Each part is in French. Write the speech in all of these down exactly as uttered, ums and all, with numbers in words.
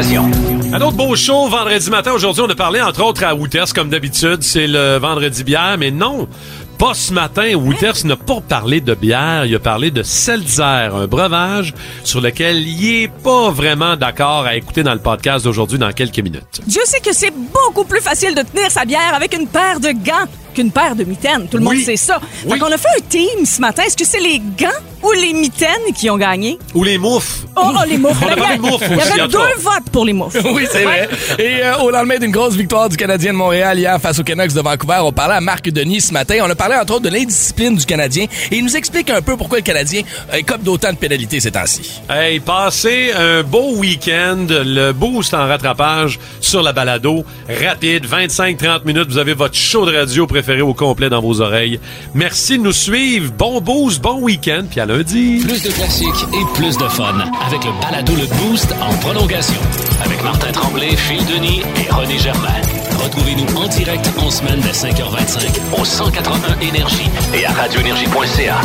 prolongation. Un autre beau show vendredi matin. Aujourd'hui, on a parlé entre autres à Wouters, comme d'habitude. C'est le vendredi bière, mais non, pas ce matin. Wouters n'a pas parlé de bière, il a parlé de seltzer, un breuvage sur lequel il est pas vraiment d'accord à écouter dans le podcast d'aujourd'hui dans quelques minutes. Dieu sait que c'est beaucoup plus facile de tenir sa bière avec une paire de gants qu'une paire de mitaines. Tout le Oui. monde sait ça. Oui. Donc, on a fait un team ce matin. Est-ce que c'est les gants ou les mitaines qui ont gagné? Ou les moufles. Oh, oh les moufles. On a parlé de moufles Il y aussi, avait en deux tout cas. votes pour les moufles. Oui, c'est vrai. Et euh, au lendemain d'une grosse victoire du Canadien de Montréal hier face aux Canucks de Vancouver, on parlait à Marc Denis ce matin. On a parlé entre autres de l'indiscipline du Canadien et il nous explique un peu pourquoi le Canadien euh, cope d'autant de pénalités ces temps-ci. Hey, passez un beau week-end, le boost en rattrapage sur la balado, rapide, vingt-cinq à trente minutes, vous avez votre show de radio préféré au complet dans vos oreilles. Merci de nous suivre, bon boost, bon week-end, puis à lundi. Plus de classiques et plus de fun avec le balado Le Boost en prolongation. Avec Martin Tremblay, Phil Denis et René Germain. Retrouvez-nous en direct en semaine dès cinq heures vingt-cinq au cent quatre-vingt-un Énergie et à radio énergie point c a.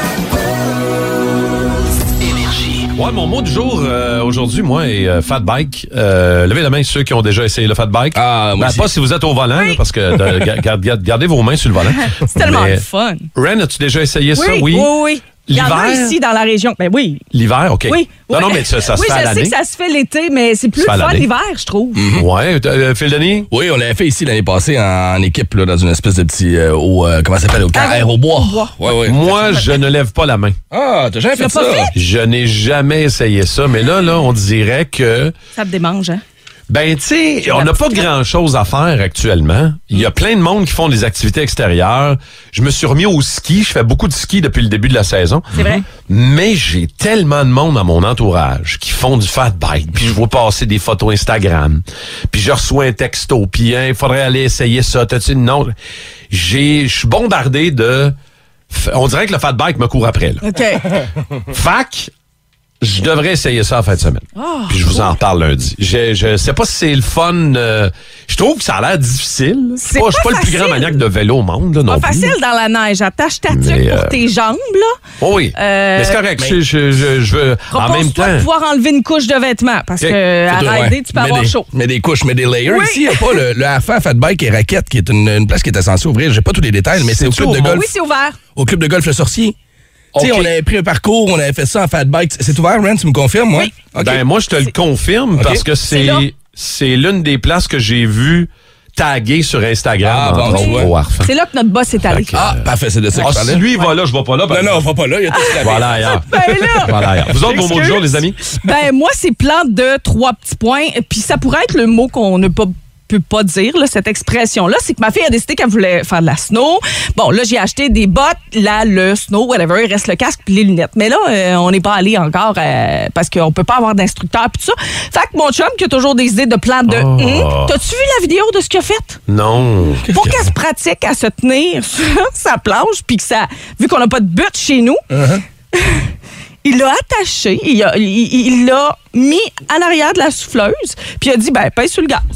Énergie. Ouais, mon mot du jour euh, aujourd'hui, moi, est euh, fat bike. Euh, levez la main ceux qui ont déjà essayé le fat bike. Ah, moi ben, aussi. pas si vous êtes au volant, là, parce que euh, ga- ga- gardez vos mains sur le volant. C'est tellement Mais, le fun. Ren, as-tu déjà essayé ça? Oui, oui, oui. Il y en a L'hiver? ici dans la région. Ben oui. L'hiver, OK. Oui. Non, oui. non, mais ça, ça se oui, fait à je sais l'année. que ça se fait l'été, mais c'est plus Ça se fait le à fun l'année. l'hiver, je trouve. Ouais, euh, Phil Denis? Oui, on l'avait fait ici l'année passée en, en équipe là, dans une espèce de petit euh, au euh, comment ça s'appelle au camp Aérobois. Aérobois. Ouais, ouais. Moi, je ne lève pas la main. Ah, t'as jamais fait l'as ça? pas fait? Je n'ai jamais essayé ça, mais là, là, on dirait que... Ça te démange, hein? Ben, tu sais, on n'a pas grand-chose à faire actuellement. Il y a plein de monde qui font des activités extérieures. Je me suis remis au ski. Je fais beaucoup de ski depuis le début de la saison. C'est vrai. Mais j'ai tellement de monde dans mon entourage qui font du fat bike. Puis je vois passer des photos Instagram. Puis je reçois un texto. Puis il hein, faudrait aller essayer ça. T'as-tu une non? J'ai, je suis bombardé de... On dirait que le fat bike me court après, là. OK. Fac, je devrais essayer ça en fin de semaine. Oh, Puis je vous en reparle lundi. Je, je sais pas si c'est le fun. euh, je trouve que ça a l'air difficile. C'est Pas- Je suis pas pas le plus facile. grand maniaque de vélo au monde, là, non Pas plus. facile dans la neige. Attache ta tuque Mais, pour euh, tes jambes, là. Oh oui. Euh, mais c'est correct. mais- Je, je, je, je veux. En même Propose-toi temps. de pouvoir enlever une couche de vêtements parce Ok. que à Ouais. rider, tu peux Mets avoir des, chaud. Mets des couches, mets des layers. Oui. Ici, il n'y a pas le, le A F A Fat Bike et Raquette, qui est une, une place qui était censée ouvrir. J'ai pas tous les détails, mais c'est au C'est-tu club de au golf. Oui, c'est ouvert. Au club de golf Le Sorcier. Tu sais, Ok. on avait pris un parcours, on avait fait ça en fat bike. C'est ouvert, Ren, tu me confirmes, moi? Oui. OK. Ben, moi, je te le confirme Ok. parce que C'est là. c'est c'est l'une des places que j'ai vues taguées sur Instagram. Ah, bon, entre tu autres, vois. au Arfan. C'est là que notre boss est allé. Fait que, Ah, parfait, c'est de ça que Ah, je si parlais. lui, il va là, je vais pas là. Non, non, on va pas là, il y a tout ce Voilà ailleurs. Ben là! Voilà ailleurs. Vous autres, vos mots du jour, les amis? Ben moi, c'est plan de trois petits points. Puis ça pourrait être le mot qu'on ne peut peut pas dire, là, cette expression-là. C'est que ma fille a décidé qu'elle voulait faire de la snow. Bon, là, j'ai acheté des bottes, là, le snow, whatever, il reste le casque puis les lunettes. Mais là, euh, on n'est pas allé encore euh, parce qu'on peut pas avoir d'instructeur puis tout ça. Fait que mon chum, qui a toujours des idées de plans de... Oh. Hum, t'as-tu vu la vidéo de ce qu'il a fait? Non. Pour qu'elle se pratique à se tenir sur sa planche, puis que ça, vu qu'on n'a pas de but chez nous, il l'a attaché, il l'a il, il l'a mis en arrière de la souffleuse, puis il a dit, ben, pèse sur le gaz.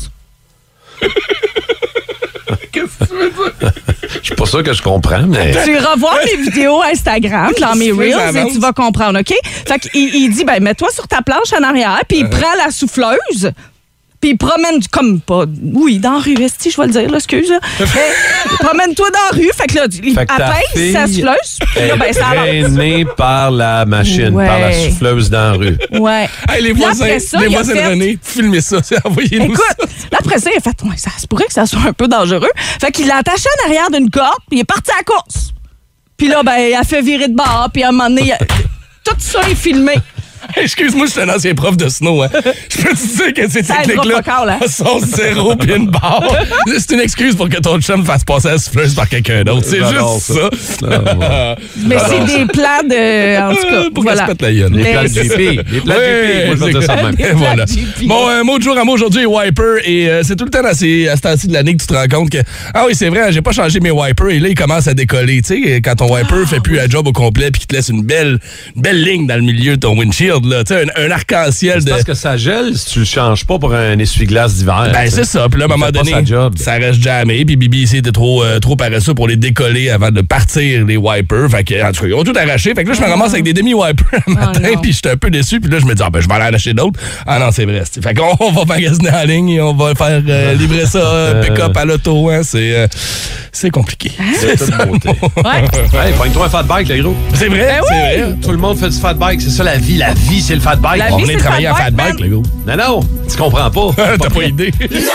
Qu'est-ce que tu veux dire? Je suis pas sûr que je comprends, mais... Tu vas voir mes vidéos Instagram, dans mes Qu'est-ce que tu fais, Reels, et j'avance? tu vas comprendre, OK? Fait qu'il il dit, ben, mets-toi sur ta planche en arrière, puis il prend la souffleuse, puis il promène, du- comme pas, oui, dans la rue, esti, je vais le dire, là, excuse. là. Mais, promène-toi dans la rue, fait que là, il Fait que ta apaise fille sa souffleuse, puis là, ben, ça avance. traîné par la machine, Ouais. par la souffleuse dans la rue. Ouais. Hey, les Puis voisins, après ça, les il a voisins fait- de René, filmez ça, envoyez-nous Écoute, ça. là, après ça, il a fait, ouais, ça se pourrait que ça soit un peu dangereux. Fait qu'il l'a attaché en arrière d'une corde, puis il est parti à la course. Puis là, ben, il a fait virer de bord, puis à un moment donné, il a- tout ça est filmé. Hey, excuse-moi, je suis un ancien prof de snow. Hein. Je peux te dire que ces Ça aidera techniques-là pas encore, là. sont zéro pis une barre. C'est une excuse pour que ton chum fasse passer la souffleuse par quelqu'un d'autre. C'est J'adore juste ça. ça. ouais. Mais c'est des plans de. En tout cas, Pour voilà. qu'elle se pète la gueule. Les Mais plans de c'est- J P. Les plans de J P. Moi, je vais dire ça de même. Et voilà. J P. Bon, un mot de jour à moi aujourd'hui est wiper. Et euh, c'est tout le temps à, ces, à ce temps-ci de l'année que tu te rends compte que, ah oui, c'est vrai, j'ai pas changé mes wipers. Et là, ils commencent à décoller. Tu sais, quand ton wiper fait plus la job au complet puis qu'il te laisse une belle, une belle ligne dans le milieu de ton windshield. shield, là, tu sais, un, un arc-en-ciel C'est de... parce que ça gèle si tu le changes pas pour un essuie-glace d'hiver. Ben, c'est ça. Puis là, à un moment donné, ça reste jamais. Puis B B C était trop, euh, trop paresseux pour les décoller avant de partir, les wipers. Fait que, en tout cas, ils ont tout arraché. Fait que là, je me ramasse avec des demi-wipers un matin. Oh, puis j'étais un peu déçu. Puis là, je me dis, ah, ben, je vais aller en acheter d'autres. Ah non, c'est vrai. Fait qu'on on va magasiner en ligne et on va faire euh, livrer ça euh, pick-up à l'auto. Hein. C'est, euh, c'est compliqué. C'est toute beauté. Ouais. Hey, pogne-toi un fat bike, les gros. C'est vrai, Ben c'est oui. vrai. Tout le monde fait du fat bike. C'est ça la vie. La vie, c'est le fat bike. La On vie, venait c'est travailler le en fat fat bike, bike, le gars. Non, non, tu comprends pas. T'as pas idée.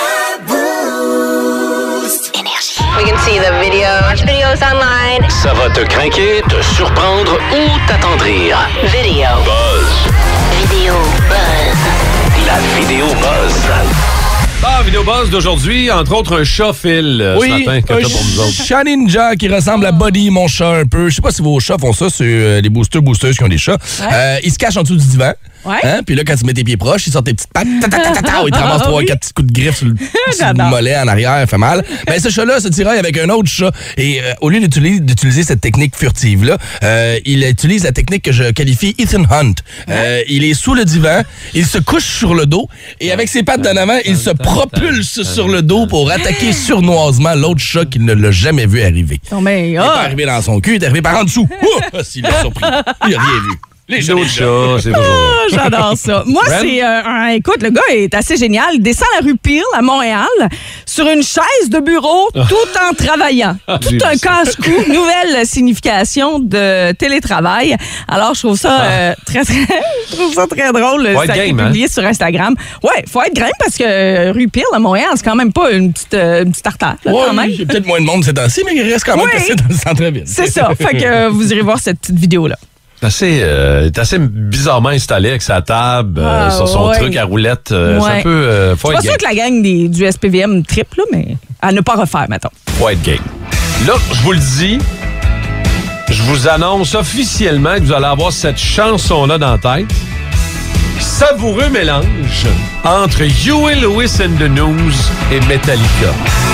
We can see the videos. Watch videos online. Ça va te craquer, te surprendre ou t'attendrir. Video. Buzz. Video buzz. La vidéo Buzz. Ah, vidéo buzz d'aujourd'hui, entre autres un chat Phil euh, Oui, ce matin que un t'as pour nous autres. chat ninja qui ressemble à Buddy, mon chat, un peu. Je sais pas si vos chats font ça, c'est euh, les boosters, boosters qui ont des chats. Ouais. Euh, ils se cachent en dessous du divan. Ouais. Hein? Puis là, quand tu mets tes pieds proches, ils sortent tes petites pattes. Ta, ta, ta, ta, ta, ils te ramassent trois, Oui. quatre petits coups de griffe sur le, sur le J'adore. mollet en arrière, ça fait mal. Ben, ce chat-là se tiraille avec un autre chat. Et euh, au lieu d'utiliser, d'utiliser cette technique furtive-là, euh, il utilise la technique que je qualifie Ethan Hunt. Euh, il est sous le divan, il se couche sur le dos et avec ses pattes d'en avant, il se propulse sur le dos pour attaquer sournoisement l'autre chat qu'il ne l'a jamais vu arriver. Non, mais, Il n'est pas ah, arrivé dans son cul, il est arrivé par en dessous. Ouh! S'il l'a surpris. Il n'a rien vu. Les chats, Vidéo de les chats. chat, c'est toujours... Ah, j'adore ça. Moi, Ren? c'est euh, un. Écoute, le gars est assez génial. Il descend la rue Peel à Montréal sur une chaise de bureau tout en travaillant. Ah, Tout j'ai un vu ça. casse-cou, nouvelle signification de télétravail. Alors, je trouve ça euh, très, très, je trouve ça très drôle. Faut être Ça a été game, hein? publié sur Instagram. Ouais, faut être game parce que euh, rue Peel à Montréal, c'est quand même pas une petite, euh, une petite artère, là, Ouais, quand même. il y a peut-être moins de monde ces temps-ci, mais il reste quand même Oui. passé dans le centre-ville. C'est ça. Fait que euh, vous irez voir cette petite vidéo-là. C'est assez, euh, est assez bizarrement installé avec sa table, euh, Ah, sur son ouais. truc à roulette. Euh, C'est Ouais. un peu... Euh, faut C'est être pas sûr game. que la gang des, du S P V M triple, là, mais à ne pas refaire, mettons. Faut être game. Là, je vous le dis, je vous annonce officiellement que vous allez avoir cette chanson-là dans la tête. Savoureux mélange entre Huey Lewis and the News et Metallica.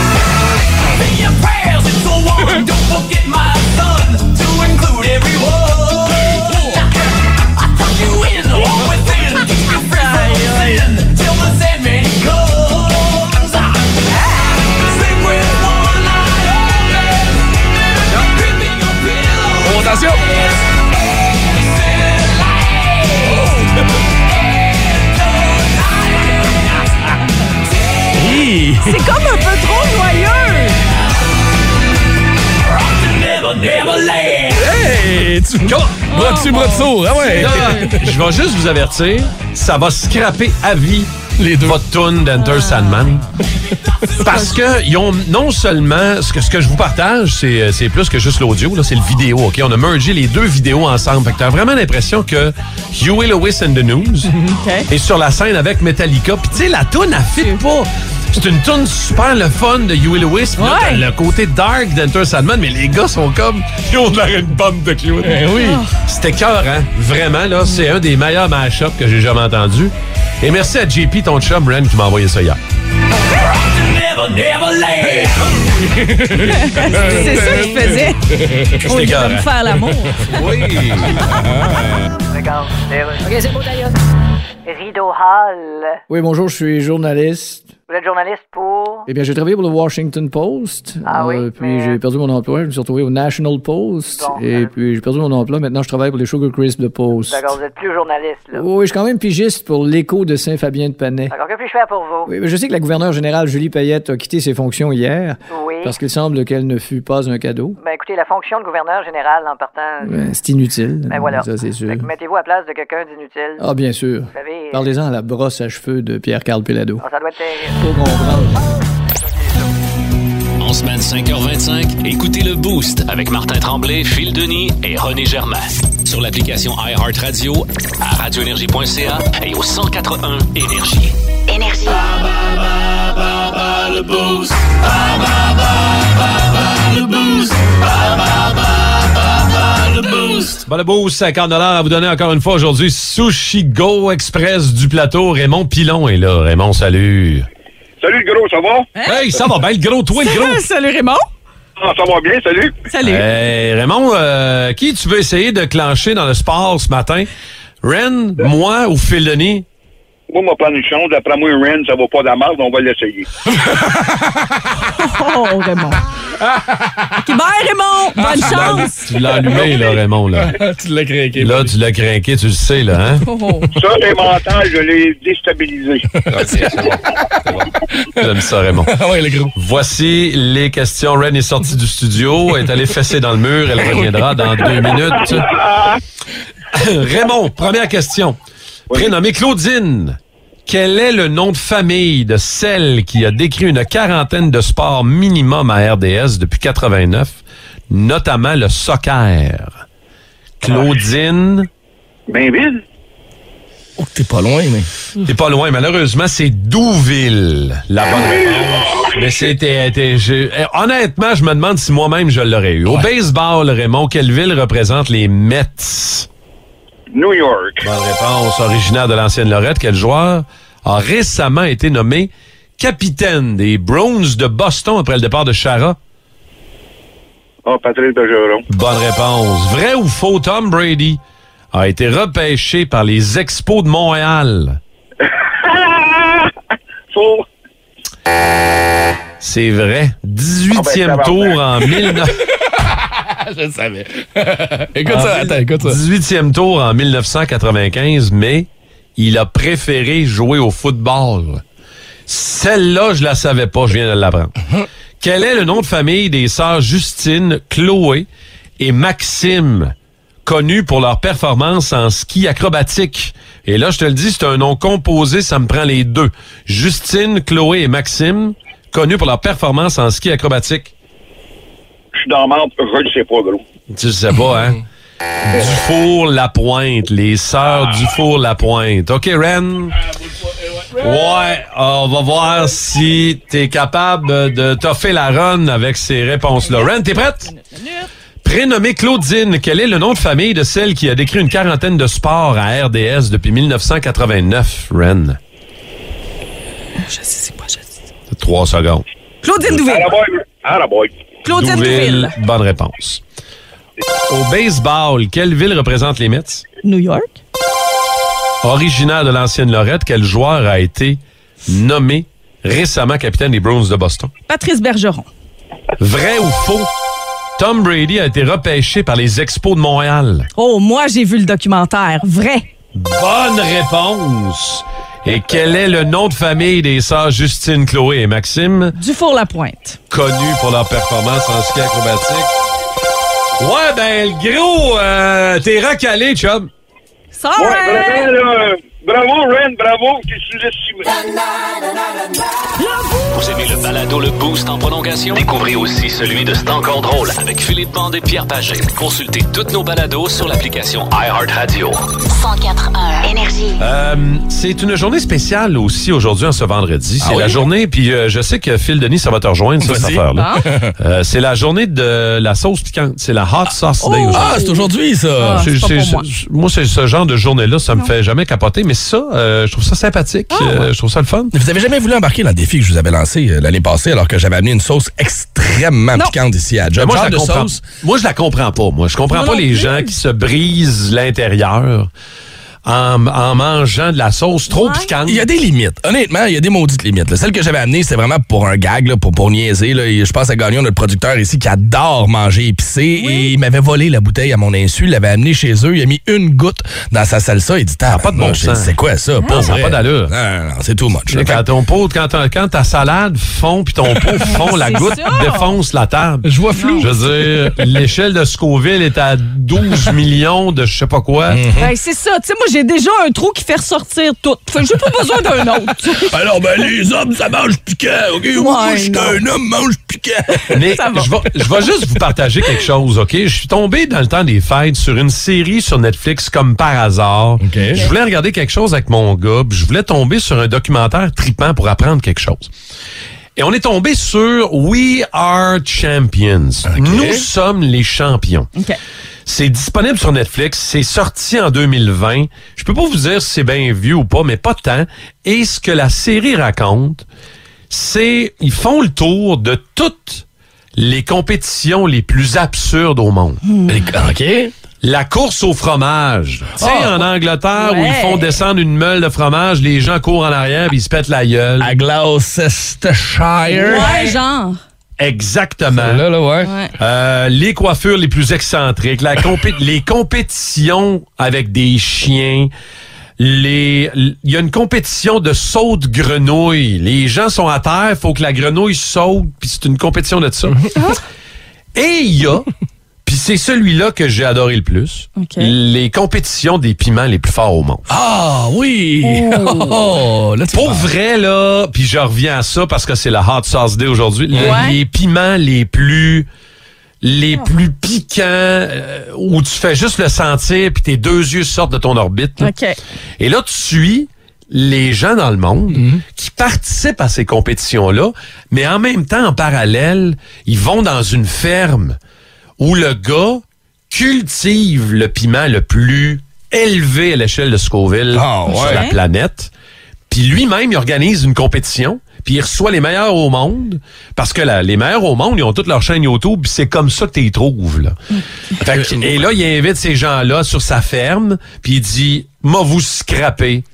Oh, attention! Hi! C'est comme un peu trop joyeux! Hey! Tu... Bras dessus, bras dessous. Ah ouais! Là, je vais juste vous avertir, ça va scraper à vie Les deux. votre tune d'Enter Sandman. Parce que ils ont non seulement ce que, ce que je vous partage, c'est, c'est plus que juste l'audio, là, c'est le vidéo, OK? On a mergé les deux vidéos ensemble. Fait que t'as vraiment l'impression que Huey Lewis and the News OK. est sur la scène avec Metallica. Puis tu sais, la tune, elle fit pas. C'est une tune super le fun de Huey Lewis. Puis là, Ouais. t'as le côté dark d'Enter Sandman, mais les gars sont comme... Ils ont de l'air une bande de clowns. Eh oui. C'était cœur, hein? Vraiment, là, c'est un des meilleurs mash-ups que j'ai jamais entendu. Et merci à J P, ton chum, Ren, qui m'a envoyé ça hier. C'est ça qu'il faisait. Au lieu cœur, de me hein? faire l'amour. Oui. OK, c'est beau, d'ailleurs. Rideau Hall. Oui, bonjour, je suis journaliste. Vous êtes journaliste pour... Eh bien, j'ai travaillé pour le Washington Post. Ah oui, puis mais- j'ai perdu mon emploi. Je me suis retrouvé au National Post. Bon, et euh, puis j'ai perdu mon emploi. Maintenant, je travaille pour les Sugar Crisp de Post. D'accord, vous êtes plus journaliste, là. Oui, je suis quand même pigiste pour l'écho de Saint-Fabien-de-Panay. D'accord, que puis-je faire pour vous? Oui, mais je sais que la gouverneure générale Julie Payette a quitté ses fonctions hier Oui. parce qu'il semble qu'elle ne fut pas un cadeau. Ben écoutez, la fonction de gouverneur général en partant... Ben, c'est inutile. Ben voilà. Ça, c'est sûr. Fait que mettez-vous à la place de quelqu'un d'inutile. Ah, bien sûr. Vous savez... Parlez-en à la brosse à cheveux de Pierre-Carl Pelado. Ah, ça doit être terrible. Faut comprendre. En semaine cinq heures vingt-cinq, écoutez le Boost avec Martin Tremblay, Phil Denis et René Germain. Sur l'application iHeartRadio, à radioénergie point c a et au cent quatre un Énergie. Énergie. Bon, le beau cinquante dollars à vous donner encore une fois aujourd'hui. Sushi Go Express du plateau. Raymond Pilon est là. Raymond, salut. Salut le gros, ça va? Hey, ça va bien, le gros, toi, le gros. Salut Raymond. Ah, ça va bien, salut. Salut. Hey, Raymond, euh, qui tu veux essayer de clencher dans le sport ce matin? Ren, moi ou Phil Denis? Moi, m'a prendre une chance. D'après moi, Ren, ça va pas de la merde, on va l'essayer. Oh, Raymond. OK, bye, Raymond. Bonne chance. Tu l'as allumé, là, Raymond, là. Tu l'as craqué. Là, tu l'as craqué, tu le sais, là, hein? Oh. Ça, les mentales, je l'ai déstabilisé. Okay, c'est bon. C'est bon. J'aime ça, Raymond. Oui, le gros. Voici les questions. Ren est sortie du studio, est allée fesser dans le mur. Elle reviendra dans deux minutes. Raymond, première question. Prénommée Claudine, quel est le nom de famille de celle qui a décrit une quarantaine de sports minimum à R D S depuis quatre-vingt-neuf, notamment le soccer? Claudine... Bainville? Oh, t'es pas loin, mais... T'es pas loin, malheureusement, c'est Douville, la bonne réponse. Mais c'était... c'était je, honnêtement, je me demande si moi-même je l'aurais eu. Au Ouais. baseball, Raymond, quelle ville représente les Mets? New York. Bonne réponse. Originaire de l'ancienne Lorette, quel joueur a récemment été nommé capitaine des Browns de Boston après le départ de Chara? Ah, Patrice Bergeron. Bonne réponse. Vrai ou faux, Tom Brady a été repêché par les Expos de Montréal? Faux. C'est vrai. dix-huitième Ah ben, tour en mille neuf cents. Je le savais. Écoute ça, attends, écoute ça. dix-huitième tour en mille neuf cent quatre-vingt-quinze, mais il a préféré jouer au football. Celle-là, je la savais pas, je viens de l'apprendre. Quel est le nom de famille des sœurs Justine, Chloé et Maxime, connus pour leur performance en ski acrobatique? Et là, je te le dis, c'est un nom composé, ça me prend les deux. Justine, Chloé et Maxime, connus pour leur performance en ski acrobatique. Je suis dans la merde, je le sais pas, gros. Tu le sais pas, hein? Dufour-Lapointe, les sœurs Dufour-Lapointe. OK, Ren? Ouais, on va voir si t'es capable de toffer la run avec ces réponses-là. Ren, t'es prête? Prénommée Claudine, quel est le nom de famille de celle qui a décrit une quarantaine de sports à R D S depuis mille neuf cent quatre-vingt-neuf, Ren? Je sais c'est quoi, je sais. Trois secondes. Claudine À Douville. la boy. À la boy. Claudine Douville. Bonne réponse. Au baseball, quelle ville représente les Mets? New York. Originaire de l'ancienne Lorette, quel joueur a été nommé récemment capitaine des Browns de Boston? Patrice Bergeron. Vrai ou faux? Tom Brady a été repêché par les Expos de Montréal. Oh, moi, j'ai vu le documentaire. Vrai. Bonne réponse! Et quel est le nom de famille des sœurs Justine, Chloé et Maxime, Dufour-Lapointe. connus pour leur performance en ski acrobatique? Ouais, ben, le gros, euh, t'es recalé, chum. Sorry! Ouais, vraiment, là, bravo, Ren, bravo, t'es sous-estimé. Vous aimez le balado Le Boost en prolongation? Découvrez aussi celui de C'est encore drôle avec Philippe Bande et Pierre Pagé. Consultez toutes nos balados sur l'application iHeartRadio. cent quatre un Énergie. Euh, c'est une journée spéciale aussi aujourd'hui, en ce vendredi. C'est Ah oui? la journée, puis euh, je sais que Phil Denis, ça va te rejoindre, ça, cette Vas-y. affaire-là. Euh, c'est la journée de la sauce piquante. C'est la Hot Sauce Day aujourd'hui. Ah, c'est aujourd'hui, ça. Ah, c'est pas C'est- pour c'est- moi. c'est- moi, c'est ce genre de journée-là, ça me fait jamais capoter, mais ça, euh, je trouve ça sympathique. euh, je trouve ça le fun. Vous avez jamais voulu embarquer dans le défi que je vous avais lancé euh, l'année passée alors que j'avais amené une sauce extrêmement Non. piquante ici à Mais Job? moi, je Genre la de comprends. sauce. Moi, je la comprends pas. Moi, je comprends Moi pas non les plus. gens qui se brisent l'intérieur en, en mangeant de la sauce trop Ouais. piquante. Il y a des limites. Honnêtement, il y a des maudites limites. là. Celle que j'avais amenée, c'était vraiment pour un gag, là, pour, pour niaiser. Là. Et je pense à Gagnon, notre producteur ici, qui adore manger épicé. Oui. Et il m'avait volé la bouteille à mon insu. Il l'avait amenée chez eux. Il a mis une goutte dans sa salsa. Il dit, t'as pas de bon sens. C'est quoi ça? Pas ça a vrai. pas d'allure. Non, non, non, c'est too much. Tu sais, là. Quand ton pot, quand, ta- quand ta salade fond puis ton pot fond, la C'est goutte ça. défonce la table. Je vois flou. Je veux dire, l'échelle de Scoville est à douze millions de je sais pas quoi. Ben, c'est ça. Tu sais, moi, j'ai déjà un trou qui fait ressortir tout. Fait que j'ai pas besoin d'un autre. Alors, ben, les hommes, ça mange piquant. OK? Moi, je suis non. un homme, mange piquant. Mais Ça va. je vais, je vais juste vous partager quelque chose, OK? Je suis tombé dans le temps des fêtes sur une série sur Netflix comme par hasard. OK. Je voulais regarder quelque chose avec mon gars, puis je voulais tomber sur un documentaire trippant pour apprendre quelque chose. Et on est tombé sur We Are Champions. Nous sommes les champions. OK. C'est disponible sur Netflix. C'est sorti en deux mille vingt. Je peux pas vous dire si c'est bien vieux ou pas, mais pas tant. Et ce que la série raconte, c'est ils font le tour de toutes les compétitions les plus absurdes au monde. OK. La course au fromage. Tu sais, Oh. en Angleterre, Ouais. où ils font descendre une meule de fromage, les gens courent en arrière puis ils se pètent la gueule. À Gloucestershire. Ouais, genre. Exactement. Là, là, ouais. Ouais. Euh, les coiffures les plus excentriques, la compé- les compétitions avec des chiens, les, il y a une compétition de saut de grenouille. Les gens sont à terre, il faut que la grenouille saute, puis c'est une compétition de ça. Et il y a, puis c'est celui-là que j'ai adoré le plus, OK. les compétitions des piments les plus forts au monde. Ah, oui. Oh, là, tu Pour parles. vrai, là, puis je reviens à ça parce que c'est la Hot Sauce Day aujourd'hui, le- Ouais. les piments les plus les plus piquants, euh, où tu fais juste le sentir puis tes deux yeux sortent de ton orbite. là. OK. Et là, tu suis les gens dans le monde qui participent à ces compétitions-là, mais en même temps, en parallèle, ils vont dans une ferme où le gars cultive le piment le plus élevé à l'échelle de Scoville Ah, ouais. sur la planète. Puis lui-même, il organise une compétition, puis il reçoit les meilleurs au monde, parce que là, les meilleurs au monde, ils ont toutes leur chaîne YouTube, puis c'est comme ça que tu les trouves. Là. Fait que- et là, il invite ces gens-là sur sa ferme, puis il dit « Moi, vous scraper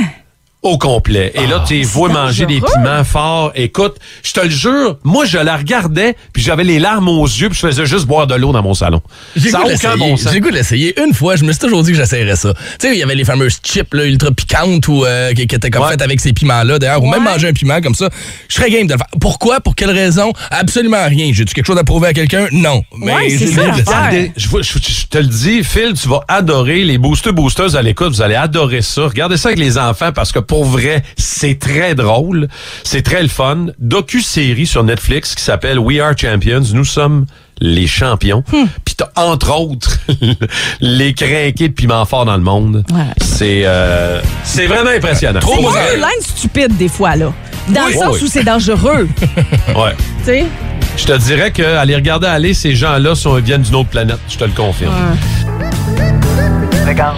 au complet. » Et là, tu les vois manger des dangereux. piments forts. Écoute, je te le jure, moi, je la regardais, puis j'avais les larmes aux yeux, puis je faisais juste boire de l'eau dans mon salon. J'ai Ça le n'a goût aucun d'essayer. bon sens. J'ai le goût de l'essayer. Une fois, je me suis toujours dit que j'essayerais ça. Tu sais, il y avait les fameuses chips là, ultra piquantes ou euh, qui, qui étaient comme Ouais. faites avec ces piments-là, d'ailleurs, ou même Ouais. manger un piment comme ça. Je serais game de le faire. Pourquoi? Pour quelle raison? Absolument rien. J'ai-tu quelque chose à prouver à quelqu'un? Non. Mais Ouais, c'est j'ai le ça, goût de l'essayer. l'affaire. Regardez, je, je- je te le dis, Phil, tu vas adorer les boosters, boosters à l'écoute. Vous allez adorer ça. Regardez ça avec les enfants parce que pour vrai, c'est très drôle. C'est très le fun. Docu-série sur Netflix qui s'appelle We Are Champions. Nous sommes les champions. Puis t'as entre autres les crinqués de piment fort dans le monde. Ouais. C'est euh, c'est vraiment impressionnant. Trop C'est moi, borderline stupide des fois, là. Dans Oui. le sens Oui, oui. où c'est dangereux. Ouais. Tu sais? Je te dirais que aller regarder aller, ces gens-là sont, viennent d'une autre planète. Je te le confirme. Regarde,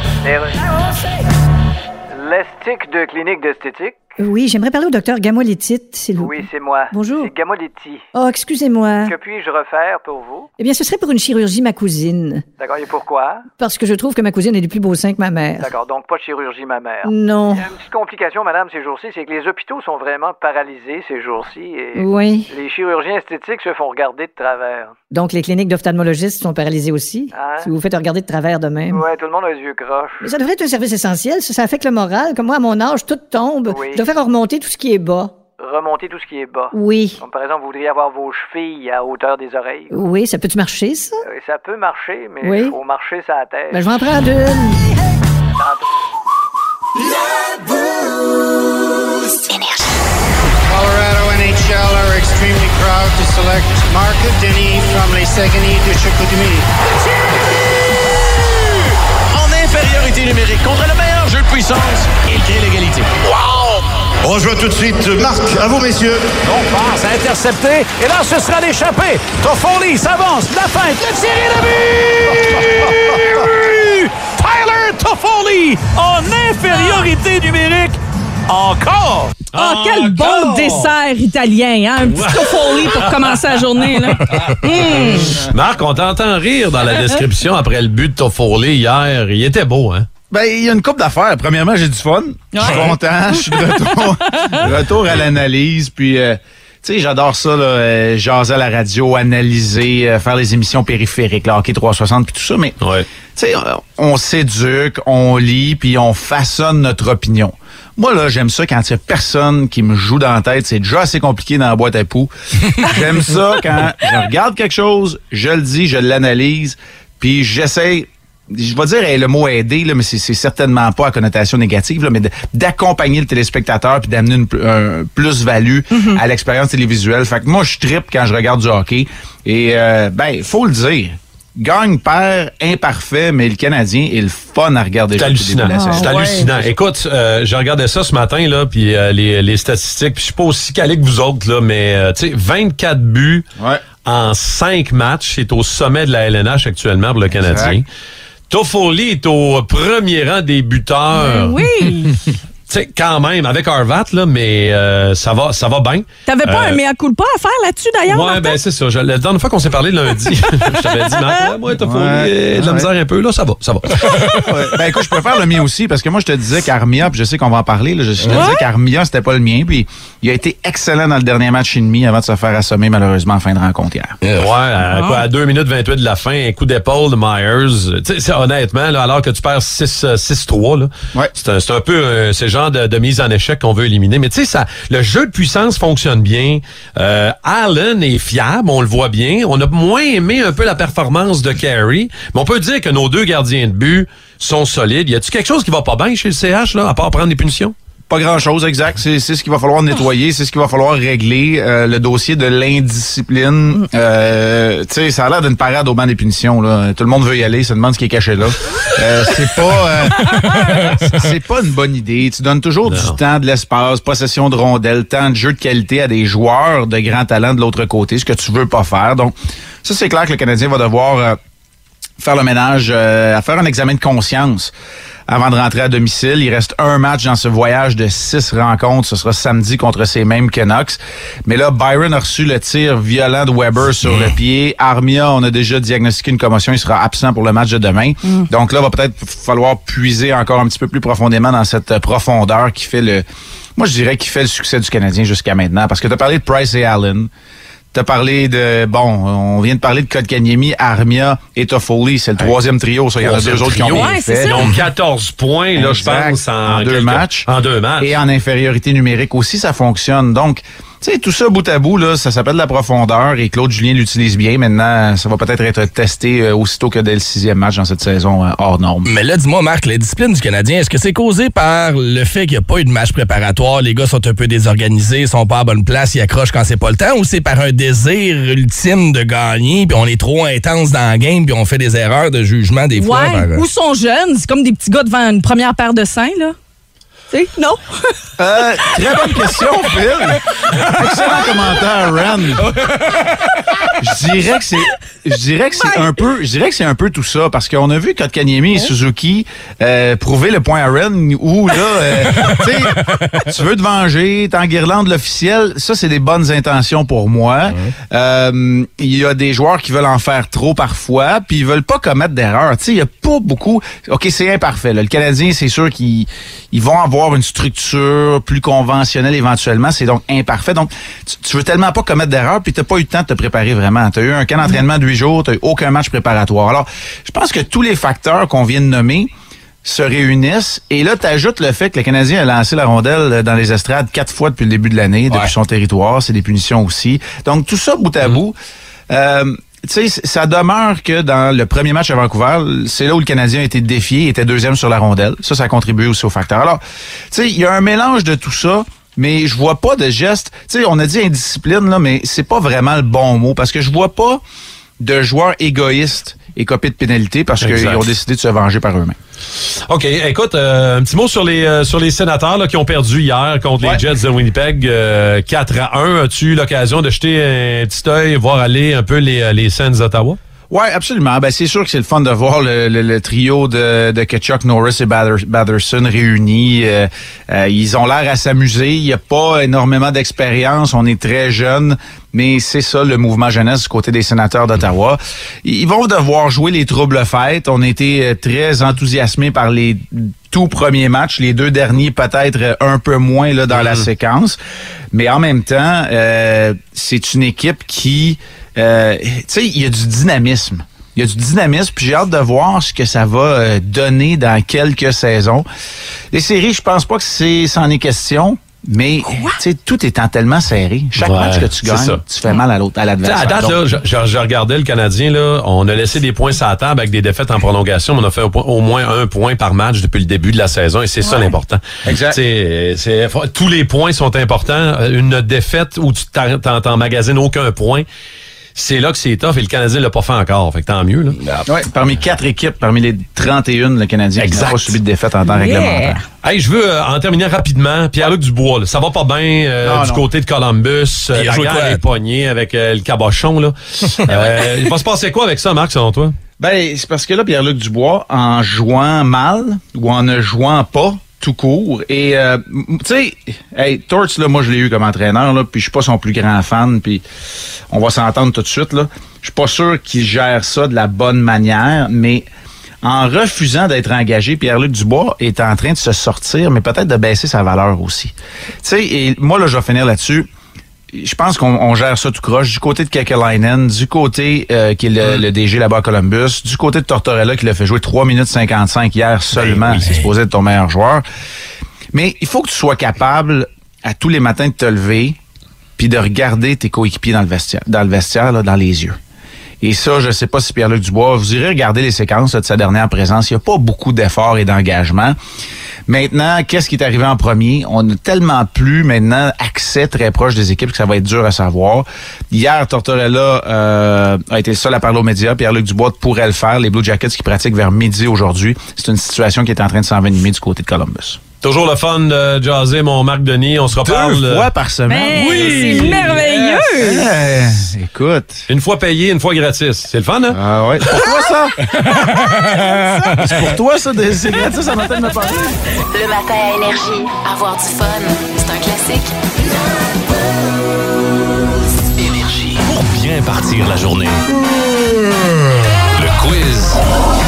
L'estique de clinique d'esthétique. Oui, j'aimerais parler au docteur Gamolétite, s'il vous plaît. Oui, c'est moi. Bonjour. C'est Gamoletti. Oh, excusez-moi. Que puis-je refaire pour vous? Eh bien, ce serait pour une chirurgie, ma cousine. D'accord, et pourquoi? Parce que je trouve que ma cousine a des plus beaux seins que ma mère. D'accord, donc pas de chirurgie mammaire. Non. Il y a une petite complication, madame, ces jours-ci, c'est que les hôpitaux sont vraiment paralysés ces jours-ci et Oui. les chirurgiens esthétiques se font regarder de travers. Donc, les cliniques d'ophtalmologistes sont paralysées aussi. Hein? Si vous vous faites regarder de travers de même. Ouais, tout le monde a les yeux croches. Mais ça devrait être un service essentiel. Ça, ça affecte le moral. Comme moi, à mon âge, tout tombe. Oui. Je dois faire remonter tout ce qui est bas. Remonter tout ce qui est bas. Oui. Comme par exemple, vous voudriez avoir vos chevilles à hauteur des oreilles. Oui, ça peut-tu marcher, ça? Euh, Ça peut marcher, mais il Oui. faut marcher sa tête. Ben, je vais en prendre une. Colorado N H L are extremely proud to select Marc Denis from les Saguenay de Chicoutimi. En infériorité numérique contre le meilleur jeu de puissance, il crée l'égalité. Wow! On rejoint tout de suite Marc. À vous, messieurs. On passe intercepté. Et là, ce sera l'échappée. Toffoli s'avance. La feinte. Le tir et le but! Tyler Toffoli en infériorité numérique. Encore! Oh, quel bon dessert italien, hein? Un petit toffoli pour commencer la journée, là. Mmh. Marc, on t'entend rire dans la description après le but de Toffoli hier. Il était beau, hein? Ben, il y a une couple d'affaires. Premièrement, j'ai du fun. Je suis Ouais. content. Je suis de retour, retour à l'analyse. Puis, euh, tu sais, j'adore ça, là, euh, jaser à la radio, analyser, euh, faire les émissions périphériques, là, Hockey trois cent soixante, puis tout ça. Mais, Ouais. tu sais, on s'éduque, on lit, puis on façonne notre opinion. Moi, là, j'aime ça quand il y a personne qui me joue dans la tête. C'est déjà assez compliqué dans la boîte à poux. J'aime ça quand je regarde quelque chose, je le dis, je l'analyse, puis j'essaie, je vais dire hey, le mot aider, là, mais c'est, c'est certainement pas à connotation négative, là, mais de- d'accompagner le téléspectateur puis d'amener une, pl- un plus-value à l'expérience télévisuelle. Fait que moi, je trippe quand je regarde du hockey. Et, euh, ben, faut le dire. Gagne, perd, imparfait, mais le Canadien est le fun à regarder. C'est hallucinant. depuis le début de la C'est saison. hallucinant. Écoute, euh, j'ai regardé ça ce matin, là, puis euh, les, les statistiques, puis je suis pas aussi calé que vous autres, là, mais euh, tu sais, vingt-quatre buts Ouais. en cinq matchs. C'est au sommet de la L N H actuellement pour le Canadien. Exact. Toffoli est au premier rang des buteurs. Oui. Tu sais, quand même, avec Horvat, là, mais euh, ça va ça va bien. T'avais pas euh, un mea culpa à faire là-dessus, d'ailleurs? Ouais, Martin? ben c'est ça. Je, la dernière fois qu'on s'est parlé lundi, je t'avais dit, Marc, moi, t'as fourni Ouais, de la ouais. misère un peu. Là, ça va, ça va. Ouais. Ben écoute, je peux faire le mien aussi, parce que moi, je te disais qu'Armia, puis je sais qu'on va en parler, là, je, je te Ouais. disais qu'Armia, c'était pas le mien, puis il a été excellent dans le dernier match et demi avant de se faire assommer, malheureusement, en fin de rencontre hier. Ouais, à, quoi, à deux minutes vingt-huit de la fin, un coup d'épaule de Myers. Tu sais, c'est- honnêtement, là, alors que tu perds six trois, là, Ouais. c'est un, c'est un peu euh, ce genre de, de mise en échec qu'on veut éliminer. Mais tu sais, ça, le jeu de puissance fonctionne bien. Euh, Allen est fiable, on le voit bien. On a moins aimé un peu la performance de Carey, mais on peut dire que nos deux gardiens de but sont solides. Y a-tu quelque chose qui va pas bien chez le C H, là, à part prendre des punitions? Pas grand-chose, exact. C'est, c'est ce qu'il va falloir nettoyer, c'est ce qu'il va falloir régler. Euh, le dossier de l'indiscipline, euh, tu sais, ça a l'air d'une parade au banc des punitions. Là. Tout le monde veut y aller, ça demande ce qui est caché là. Euh, c'est pas euh, c'est pas une bonne idée. Tu donnes toujours Non. du temps, de l'espace, possession de rondelles, temps de jeu de qualité à des joueurs de grand talent de l'autre côté, ce que tu veux pas faire. Donc, ça, c'est clair que le Canadien va devoir euh, faire le ménage, euh, à faire un examen de conscience avant de rentrer à domicile. Il reste un match dans ce voyage de six rencontres. Ce sera samedi contre ces mêmes Canucks. Mais là, Byron a reçu le tir violent de Weber sur le pied. Armia, on a déjà diagnostiqué une commotion. Il sera absent pour le match de demain. Mm. Donc là, va peut-être falloir puiser encore un petit peu plus profondément dans cette profondeur qui fait le... Moi, je dirais qui fait le succès du Canadien jusqu'à maintenant. Parce que tu as parlé de Price et Allen. T'as parlé de... Bon, on vient de parler de Kotkaniemi, Armia et Toffoli. C'est le troisième trio. Ça, il y en a deux autres qui ont bien Ouais, c'est fait. ça. Ils ont quatorze points, là, je Exact. pense, en, En deux quelques- matchs. En deux matchs. Et en infériorité numérique aussi, ça fonctionne. Donc, tu sais, tout ça bout à bout, là, ça s'appelle la profondeur et Claude Julien l'utilise bien. Maintenant, ça va peut-être être testé euh, aussitôt que dès le sixième match dans cette saison euh, hors norme. Mais là, dis-moi, Marc, la discipline du Canadien, est-ce que c'est causé par le fait qu'il n'y a pas eu de match préparatoire, les gars sont un peu désorganisés, ils sont pas à bonne place, ils accrochent quand c'est pas le temps, ou c'est par un désir ultime de gagner, puis on est trop intense dans le game, puis on fait des erreurs de jugement des fois? Ouais, par- ou sont jeunes, c'est comme des petits gars devant une première paire de seins, là. Tu sais, non? Euh, très bonne question, Phil. Excellent commentaire, Ren. Je dirais que c'est, je dirais que c'est un peu, je dirais que c'est un peu tout ça, parce qu'on a vu Kotkaniemi et Suzuki euh, prouver le point à Ren où là, euh, tu sais, tu veux te venger, t'enguirlandes l'officiel. Ça, c'est des bonnes intentions pour moi. Euh, Il y a des joueurs qui veulent en faire trop parfois, puis ils veulent pas commettre d'erreurs. Tu sais, il y a pas beaucoup. Ok, c'est imparfait. Là. Le Canadien, c'est sûr qu'ils ils vont avoir une structure plus conventionnelle éventuellement. C'est donc imparfait. Donc, tu, tu veux tellement pas commettre d'erreurs, puis t'as pas eu le temps de te préparer vraiment. T'as eu un camp d'entraînement de huit jours, t'as eu aucun match préparatoire. Alors, je pense que tous les facteurs qu'on vient de nommer se réunissent. Et là, t'ajoutes le fait que le Canadien a lancé la rondelle dans les estrades quatre fois depuis le début de l'année, depuis Ouais. son territoire. C'est des punitions aussi. Donc, tout ça bout à bout. Euh, tu sais, ça demeure que dans le premier match à Vancouver, c'est là où le Canadien a été défié, était deuxième sur la rondelle. Ça, ça a contribué aussi au facteur. Alors, tu sais, il y a un mélange de tout ça, mais je vois pas de geste. Tu sais, on a dit indiscipline, là, mais c'est pas vraiment le bon mot, parce que je vois pas de joueurs égoïstes écopés de pénalité parce Exact. qu'ils ont décidé de se venger par eux-mêmes. OK, écoute, euh, un petit mot sur les euh, sur les sénateurs là, qui ont perdu hier contre Ouais. les Jets de Winnipeg euh, quatre à un. As-tu eu l'occasion de jeter un petit œil, voir aller un peu les, les Sens d'Ottawa? Ouais, absolument. Ben, c'est sûr que c'est le fun de voir le, le, le trio de, de Tkachuk, Norris et Bather- Batherson réunis. Euh, euh, ils ont l'air à s'amuser. Il n'y a pas énormément d'expérience. On est très jeunes. Mais c'est ça, le mouvement jeunesse du côté des Sénateurs d'Ottawa. Ils vont devoir jouer les troubles fêtes. On a été euh, très enthousiasmés par les tout premiers matchs. Les deux derniers, peut-être euh, un peu moins là dans la séquence. Mais en même temps, euh, c'est une équipe qui... Euh, tu sais, il y a du dynamisme. Il y a du dynamisme, puis j'ai hâte de voir ce que ça va euh, donner dans quelques saisons. Les séries, je pense pas que c'est c'en est question, mais tu sais, tout étant tellement serré, chaque Ouais, match que tu c'est gagnes, ça. tu fais mal à l'autre, à T'sais, l'adversaire. à date, Donc, là, je, je- je regardais le Canadien, là, on a laissé des points sur la table avec des défaites en prolongation, mais on a fait au, point- au moins un point par match depuis le début de la saison, et c'est ça l'important. Exact. T'sais, c'est, faut- tous les points sont importants. Une défaite où tu t'en- t'en- t'emmagasines aucun point, c'est là que c'est tough, et le Canadien l'a pas fait encore, fait que tant mieux. Là. ouais, parmi quatre équipes, parmi les trente et un, le Canadien qui Exact. n'a pas subi de défaite en temps Yeah. réglementaire. Hey, je veux euh, en terminer rapidement. Pierre-Luc Dubois, là, ça va pas bien euh, Non, du non. côté de Columbus. Euh, Il a la joué guerre quoi? est poignée avec euh, le cabochon. Là. euh, il va se passer quoi avec ça, Marc, selon toi? Ben, c'est parce que là, Pierre-Luc Dubois, en jouant mal ou en ne jouant pas, tout court. Et, euh, tu sais, hey, Torts, là, moi, je l'ai eu comme entraîneur, là, puis je suis pas son plus grand fan, puis on va s'entendre tout de suite, là. Je suis pas sûr qu'il gère ça de la bonne manière, mais en refusant d'être engagé, Pierre-Luc Dubois est en train de se sortir, mais peut-être de baisser sa valeur aussi. Tu sais, et moi, là, je vais finir là-dessus. Je pense qu'on on gère ça tout croche. Du côté de Kekalainen, du côté euh, qui est le, le D G là-bas à Columbus, du côté de Tortorella qui l'a fait jouer trois minutes cinquante-cinq hier seulement. Ben oui. C'est supposé être ton meilleur joueur. Mais il faut que tu sois capable à tous les matins de te lever puis de regarder tes coéquipiers dans le vestiaire, dans le vestiaire là, dans les yeux. Et ça, je ne sais pas si Pierre-Luc Dubois, vous irez regarder les séquences là, de sa dernière présence. Il n'y a pas beaucoup d'efforts et d'engagement. Maintenant, qu'est-ce qui est arrivé en premier? On a tellement plus maintenant accès très proche des équipes que ça va être dur à savoir. Hier, Tortorella euh, a été le seul à parler aux médias. Pierre-Luc Dubois pourrait le faire. Les Blue Jackets qui pratiquent vers midi aujourd'hui. C'est une situation qui est en train de s'envenimer du côté de Columbus. Toujours le fun de jaser, mon Marc Denis. On se reparle. Deux fois par semaine. Ben, oui! C'est merveilleux! Yes. Écoute. Une fois payé, une fois gratis. C'est le fun, hein? Ah ouais. C'est pour toi, ça? C'est pour toi, ça? De... C'est gratis, ça m'attend de me parler. Le matin à Énergie. Avoir du fun. C'est un classique. Énergie. Pour bien partir la journée. Le quiz.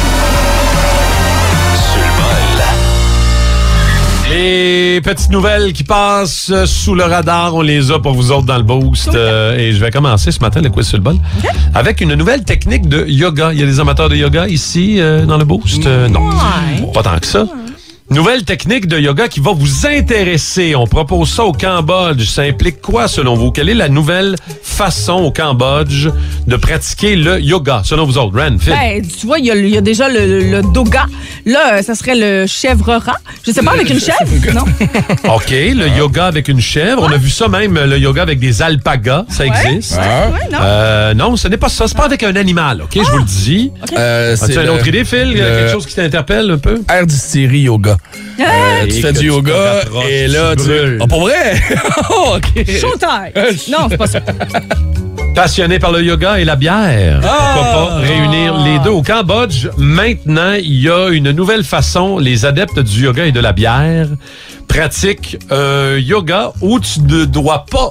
Les petites nouvelles qui passent sous le radar, on les a pour vous autres dans le boost. Euh, et je vais commencer ce matin le quiz sur le bol okay. avec une nouvelle technique de yoga. Il y a des amateurs de yoga ici euh, dans le boost? Euh, non, ouais. Pas tant que ça. Nouvelle technique de yoga qui va vous intéresser. On propose ça au Cambodge. Ça implique quoi selon vous? Quelle est la nouvelle façon au Cambodge de pratiquer le yoga selon vous autres? Ren, Phil? Ben, tu vois, il y, y a déjà le, le, le doga. Là, ça serait le chèvre-rat. Je sais pas, avec une chèvre, non? OK, le yoga avec une chèvre. Ouais. On a vu ça même, le yoga avec des alpagas. Ça ouais. existe. Ouais. Ouais, non. Euh, non, ce n'est pas ça. C'est pas avec un animal, OK? Ah. Je vous le dis. Okay. Euh, As-tu une autre idée, Phil? Le... Quelque chose qui t'interpelle un peu? Air distillerie yoga. Euh, tu fais du yoga et là tu... tu... Oh, pour vrai? OK. Showtime! Non, c'est pas ça. Passionné par le yoga et la bière. Ah! Pourquoi pas réunir ah! les deux au Cambodge? Maintenant, il y a une nouvelle façon. Les adeptes du yoga et de la bière pratiquent un yoga où tu ne dois pas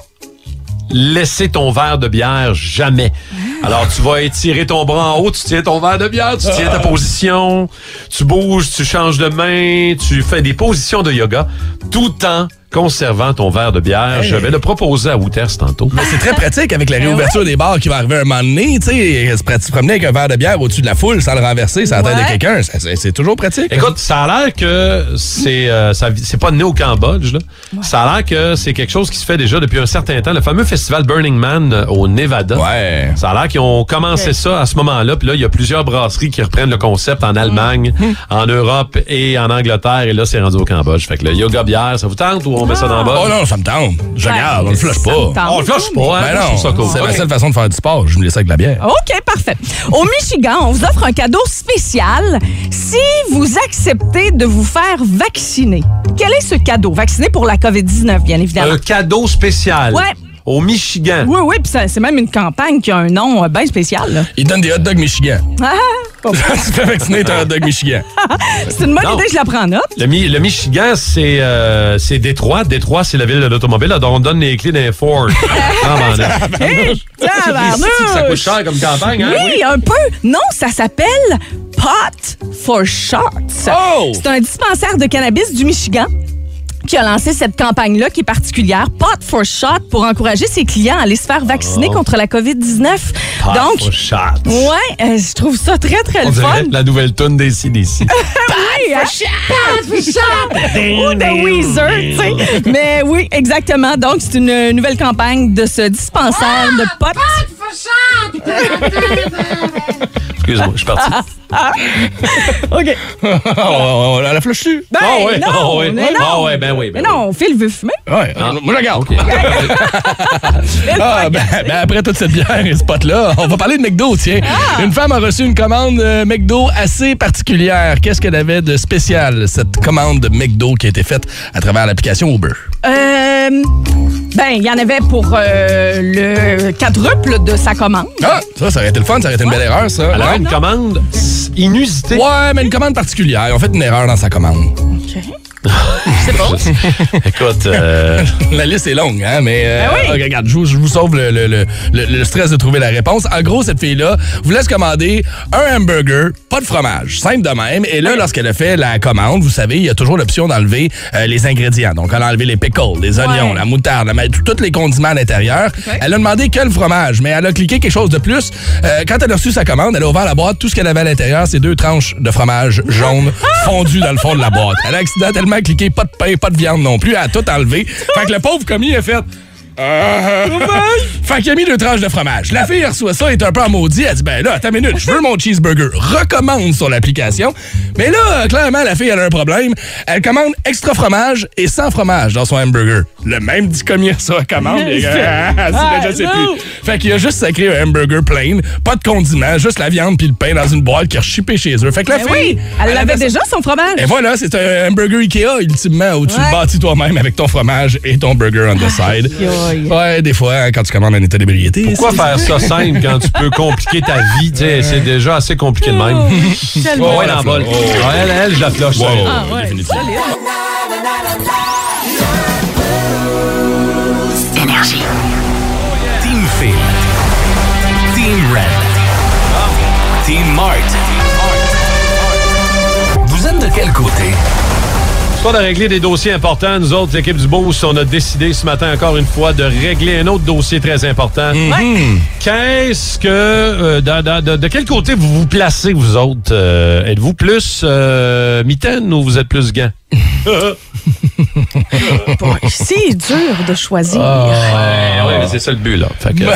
laisser ton verre de bière jamais. Alors, tu vas étirer ton bras en haut, tu tiens ton verre de bière, tu tiens ta position, tu bouges, tu changes de main, tu fais des positions de yoga, tout en conservant ton verre de bière. Hey. Je vais le proposer à Wouters tantôt. Mais c'est très pratique avec la réouverture ouais. des bars qui va arriver un moment donné. Tu sais, se promener avec un verre de bière au-dessus de la foule sans le renverser, sans la tête de quelqu'un, c'est, c'est toujours pratique. Écoute, ça a l'air que c'est euh, ça, c'est pas né au Cambodge. Là. Ouais. Ça a l'air que c'est quelque chose qui se fait déjà depuis un certain temps. Le fameux festival Burning Man au Nevada. Ouais. Ça a l'air qu'ils ont commencé okay. ça à ce moment-là. Puis là, il y a plusieurs brasseries qui reprennent le concept en Allemagne, mmh. en Europe et en Angleterre. Et là, c'est rendu au Cambodge. Fait que le yoga bière, ça vous tente ou on met ça dans le bas? Oh non, ça me tente. Je regarde, on le flush pas. On le flush pas, hein? Ben non, ça cool. C'est okay. la seule façon de faire du sport. Je me laisse avec de la bière. OK, parfait. Au Michigan, on vous offre un cadeau spécial si vous acceptez de vous faire vacciner. Quel est ce cadeau? Vacciner pour la covid dix-neuf, bien évidemment. Un cadeau spécial? Ouais. Au Michigan. Oui, oui, puis c'est même une campagne qui a un nom euh, bien spécial. Là. Ils donnent des hot dogs Michigan. Ah, tu te fais vacciner, t'as un hot dog Michigan. C'est une bonne non. idée, je la prends en note. Le, le Michigan, c'est, euh, c'est Détroit. Détroit, c'est la ville de l'automobile. Là, dont on donne les clés d'un Ford. Hey, ça coûte cher comme campagne, hein? Oui, un peu. Non, ça s'appelle Pot for Shots. Oh! C'est un dispensaire de cannabis du Michigan qui a lancé cette campagne-là qui est particulière, Pot for Shot, pour encourager ses clients à aller se faire vacciner oh. contre la covid dix-neuf. Pot Donc, for Shot. Ouais, euh, je trouve ça très, très On le fun. La nouvelle tune des C D C. Oui, hein? Pot for Shot! Ou de Weezer, tu sais. Mais oui, exactement. Donc, c'est une nouvelle campagne de ce dispensaire ah, de pot. Pot for Shot! Excuse-moi, je suis parti. OK. On la flush dessus. Ben, oh, ouais, non, oh, ouais. mais non. Oh, ouais, ben oui. Ben mais non, Phil veut fumer. Ouais, ah. Moi, je regarde. Okay. ah, ben, ben, après toute cette bière et ce pot-là, on va parler de McDo, tiens. Ah. Une femme a reçu une commande euh, McDo assez particulière. Qu'est-ce qu'elle avait de spécial, cette commande de McDo qui a été faite à travers l'application Uber? Euh... Ben, il y en avait pour euh, le quadruple de sa commande. Ah, ça, ça aurait été le fun, ça aurait été une belle erreur, ça. Elle avait une commande inusitée. Ouais, mais une commande particulière. Ils ont fait une erreur dans sa commande. OK. Je sais pas. Écoute, euh... la liste est longue, hein, mais euh, ben oui. okay, regarde, je vous, je vous sauve le, le, le, le stress de trouver la réponse. En gros, cette fille-là vous laisse commander un hamburger, pas de fromage, simple de même. Et là, lorsqu'elle a fait la commande, vous savez, il y a toujours l'option d'enlever euh, les ingrédients. Donc, elle a enlevé les pickles, les oignons, ouais. la moutarde, elle tous les condiments à l'intérieur. Okay. Elle a demandé que le fromage, mais elle a cliqué quelque chose de plus. Euh, quand elle a reçu sa commande, elle a ouvert la boîte. Tout ce qu'elle avait à l'intérieur, c'est deux tranches de fromage jaune fondues dans le fond de la boîte. Elle a accidentellement cliqué pas de pain, pas de viande non plus. Elle a tout enlevé. Fait que le pauvre commis a fait... Euh... Fait qu'il a mis deux tranches de fromage. La fille reçoit ça, elle est un peu en maudit. Elle dit, ben là, attends une minute, je veux mon cheeseburger. Recommande sur l'application. Mais là, clairement, la fille, elle a un problème. Elle commande extra fromage et sans fromage dans son hamburger. Le même dit commis reçoit la commande. Les gars, ah, je sais plus. Fait qu'il a juste sacré un hamburger plain, pas de condiments, juste la viande puis le pain dans une boîte qui a chippé chez eux. Fait que la mais fille... Oui, elle, elle avait déjà son fromage. Et voilà, c'est un hamburger Ikea, ultimement, où tu ouais. le bâtis toi-même avec ton fromage et ton burger on the side. Ouais, des fois, hein, quand tu commandes un état d'ébriété. Pourquoi faire ça simple quand tu peux compliquer ta vie? T'sais, c'est déjà assez compliqué de même. Oh, ouais, dans le bol. Oh. Ouais, elle, elle, je la flush. Wow. Ah, ouais. Énergie. Team Phil. Team Red. Team Mart. Vous êtes de quel côté? Soit de régler des dossiers importants, nous autres, l'équipe du Boost, on a décidé ce matin encore une fois de régler un autre dossier très important. Mm-hmm. Qu'est-ce que... Euh, de, de, de quel côté vous vous placez, vous autres? Euh, êtes-vous plus euh, mitaine ou vous êtes plus gants? Bon, c'est dur de choisir. Oh, ouais, ouais, mais c'est ça le but, là. Fait que...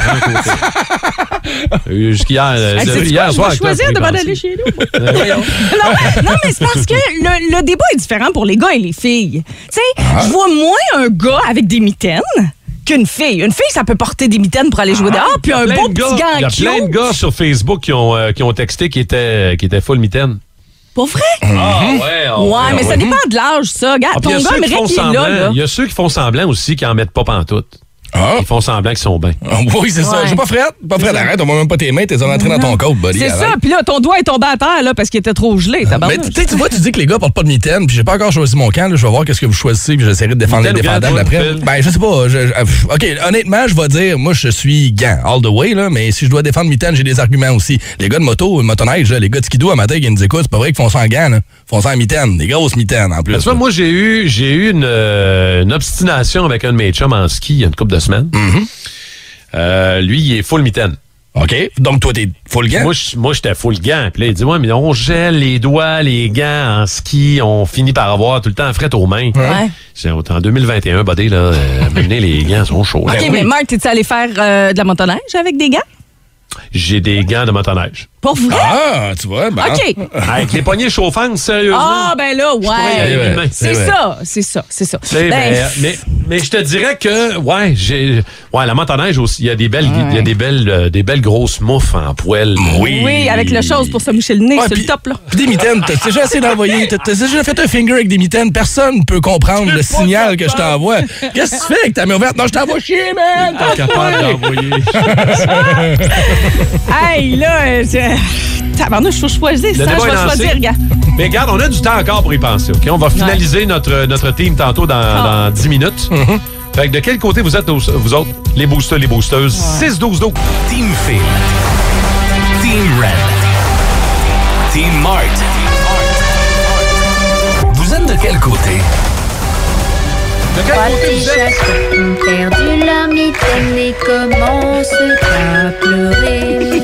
euh, Jusqu'hier... Hey, de, hier soir, je vais choisir de m'en aller chez nous. non, non, mais c'est parce que le, le débat est différent pour les gars et les filles. Tu sais, ah. je vois moins un gars avec des mitaines qu'une fille. Une fille, ça peut porter des mitaines pour aller jouer ah, dehors, puis un beau petit gant. Il y a plein de gars sur Facebook qui ont, euh, qui ont texté qui étaient, qui étaient full mitaines. Pas vrai? Ah, ouais. Oh, ouais, mais ouais. ça dépend de l'âge, ça. Regarde, ah, ton gars mérite qu'il est là, là. Il y a ceux qui font semblant aussi qui en mettent pas pantoute. Ah. Ils font semblant qu'ils sont bien. Ah, oui, c'est ouais. ça. Je suis pas frette. Pas frette. Arrête, on voit même pas tes mains. T'es rentré dans ton côte, buddy. C'est arrête. ça. Puis là, ton doigt est tombé à terre là, parce qu'il était trop gelé. Ah, mais tu vois, tu dis que les gars portent pas de mitaine. Puis j'ai pas encore choisi mon camp. Là, je vais voir qu'est-ce que vous choisissez. Puis j'essaierai de défendre les défendables après. Ben, je sais pas. Je, je, OK, honnêtement, je vais dire, moi, je suis gant all the way. Là, mais si je dois défendre mitaine, j'ai des arguments aussi. Les gars de moto, motoneige, là, les gars de skidoo à matin qui nous écoutent, c'est pas vrai qu'ils font ça en gants. Là. Ils font ça en mitaine. Des grosses mitaines en plus. Tu vois, moi, j'ai eu, j'ai eu une, euh, une obstination avec un de mes chums en ski il y a une couple de semaines. Mm-hmm. Euh, lui, il est full mitaine. OK. Donc, toi, t'es full gant? Moi, moi j'étais full gant. Puis là, il dit, ouais, mais on gèle les doigts, les gants en ski. On finit par avoir tout le temps fret aux mains. Ouais. C'est en deux mille vingt et un, buddy, là, euh, maintenant, les gants sont chauds. OK, là. mais Marc, t'es-tu allé faire euh, de la motoneige avec des gants? J'ai des gants de motoneige. Pour vrai? Ah, tu vois, ben. OK. Avec les poignées chauffantes, sérieusement. Ah, ben là, ouais. ouais c'est ça, c'est ça, c'est ça. Ben, Ben, mais, mais je te dirais que, ouais, j'ai, ouais, la motoneige aussi, il y a des belles, il ouais. y a des belles, euh, des belles grosses moufles en poêle. Oui. Oui, avec le chose pour se moucher le nez, ouais, c'est pis, le top, là. Puis des mitaines, t'as déjà essayé d'envoyer, t'as déjà fait un finger avec des mitaines, personne ne peut comprendre le signal que je t'envoie. Qu'est-ce que tu fais avec ta main ouverte? Non, je t'envoie chier, man! T'es capable d'envoyer. Hey, là, c'est... Tabarnouche, il faut choisir ça. Je vais choisir, gars. Mais regarde, on a du temps encore pour y penser. OK? On va finaliser ouais. notre, notre team tantôt dans, oh. dans dix minutes. Mm-hmm. Fait que de quel côté vous êtes, vous autres, les boosters, les boosteuses? Ouais. six douze douze. Team Phil. Team Red. Team Mart. Vous êtes de quel côté? De quel Trois côté vous êtes? ont perdu leur mitaine et commencent à pleurer.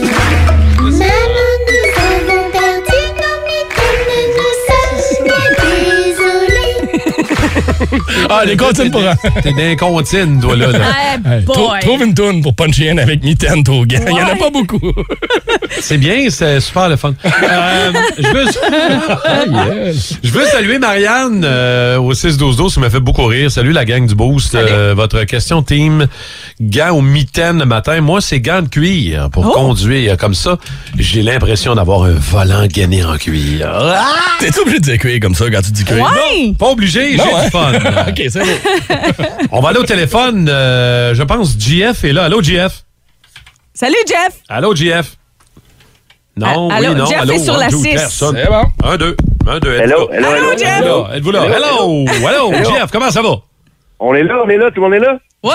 Ah, les comptines pour... T'es des comptines, toi, là. là. Hey, boy. Trouve une toune pour puncher in avec mitaine, toi, gars. Il y en a pas beaucoup. C'est bien, c'est super le fun. Euh, je veux... yeah. Je veux saluer Marianne euh, au six douze douze, ça m'a fait beaucoup rire. Salut la gang du Boost. Euh, votre question team, gants ou mitaine le matin. Moi, c'est gants de cuir pour oh. conduire. Comme ça, j'ai l'impression d'avoir un volant gainé en cuir. Ah! T'es obligé de dire cuir comme ça quand tu dis cuir? Ouais. Non, pas obligé, non, j'ai hein? du fun. OK, c'est bon. On va aller au téléphone. Euh, je pense J F est là. Allô, J F? Salut, Jeff. Allô, J F? Non, ah, oui, allô, non. Jeff allô, est sur one, la two, six. Personne. C'est bon. Un, deux. Un, deux, Hello, hello, hello. Jeff. Hello, êtes-vous là? Hello, hello, Hello. Jeff, comment ça va? On est là, on est là, tout le monde est là? Ouais!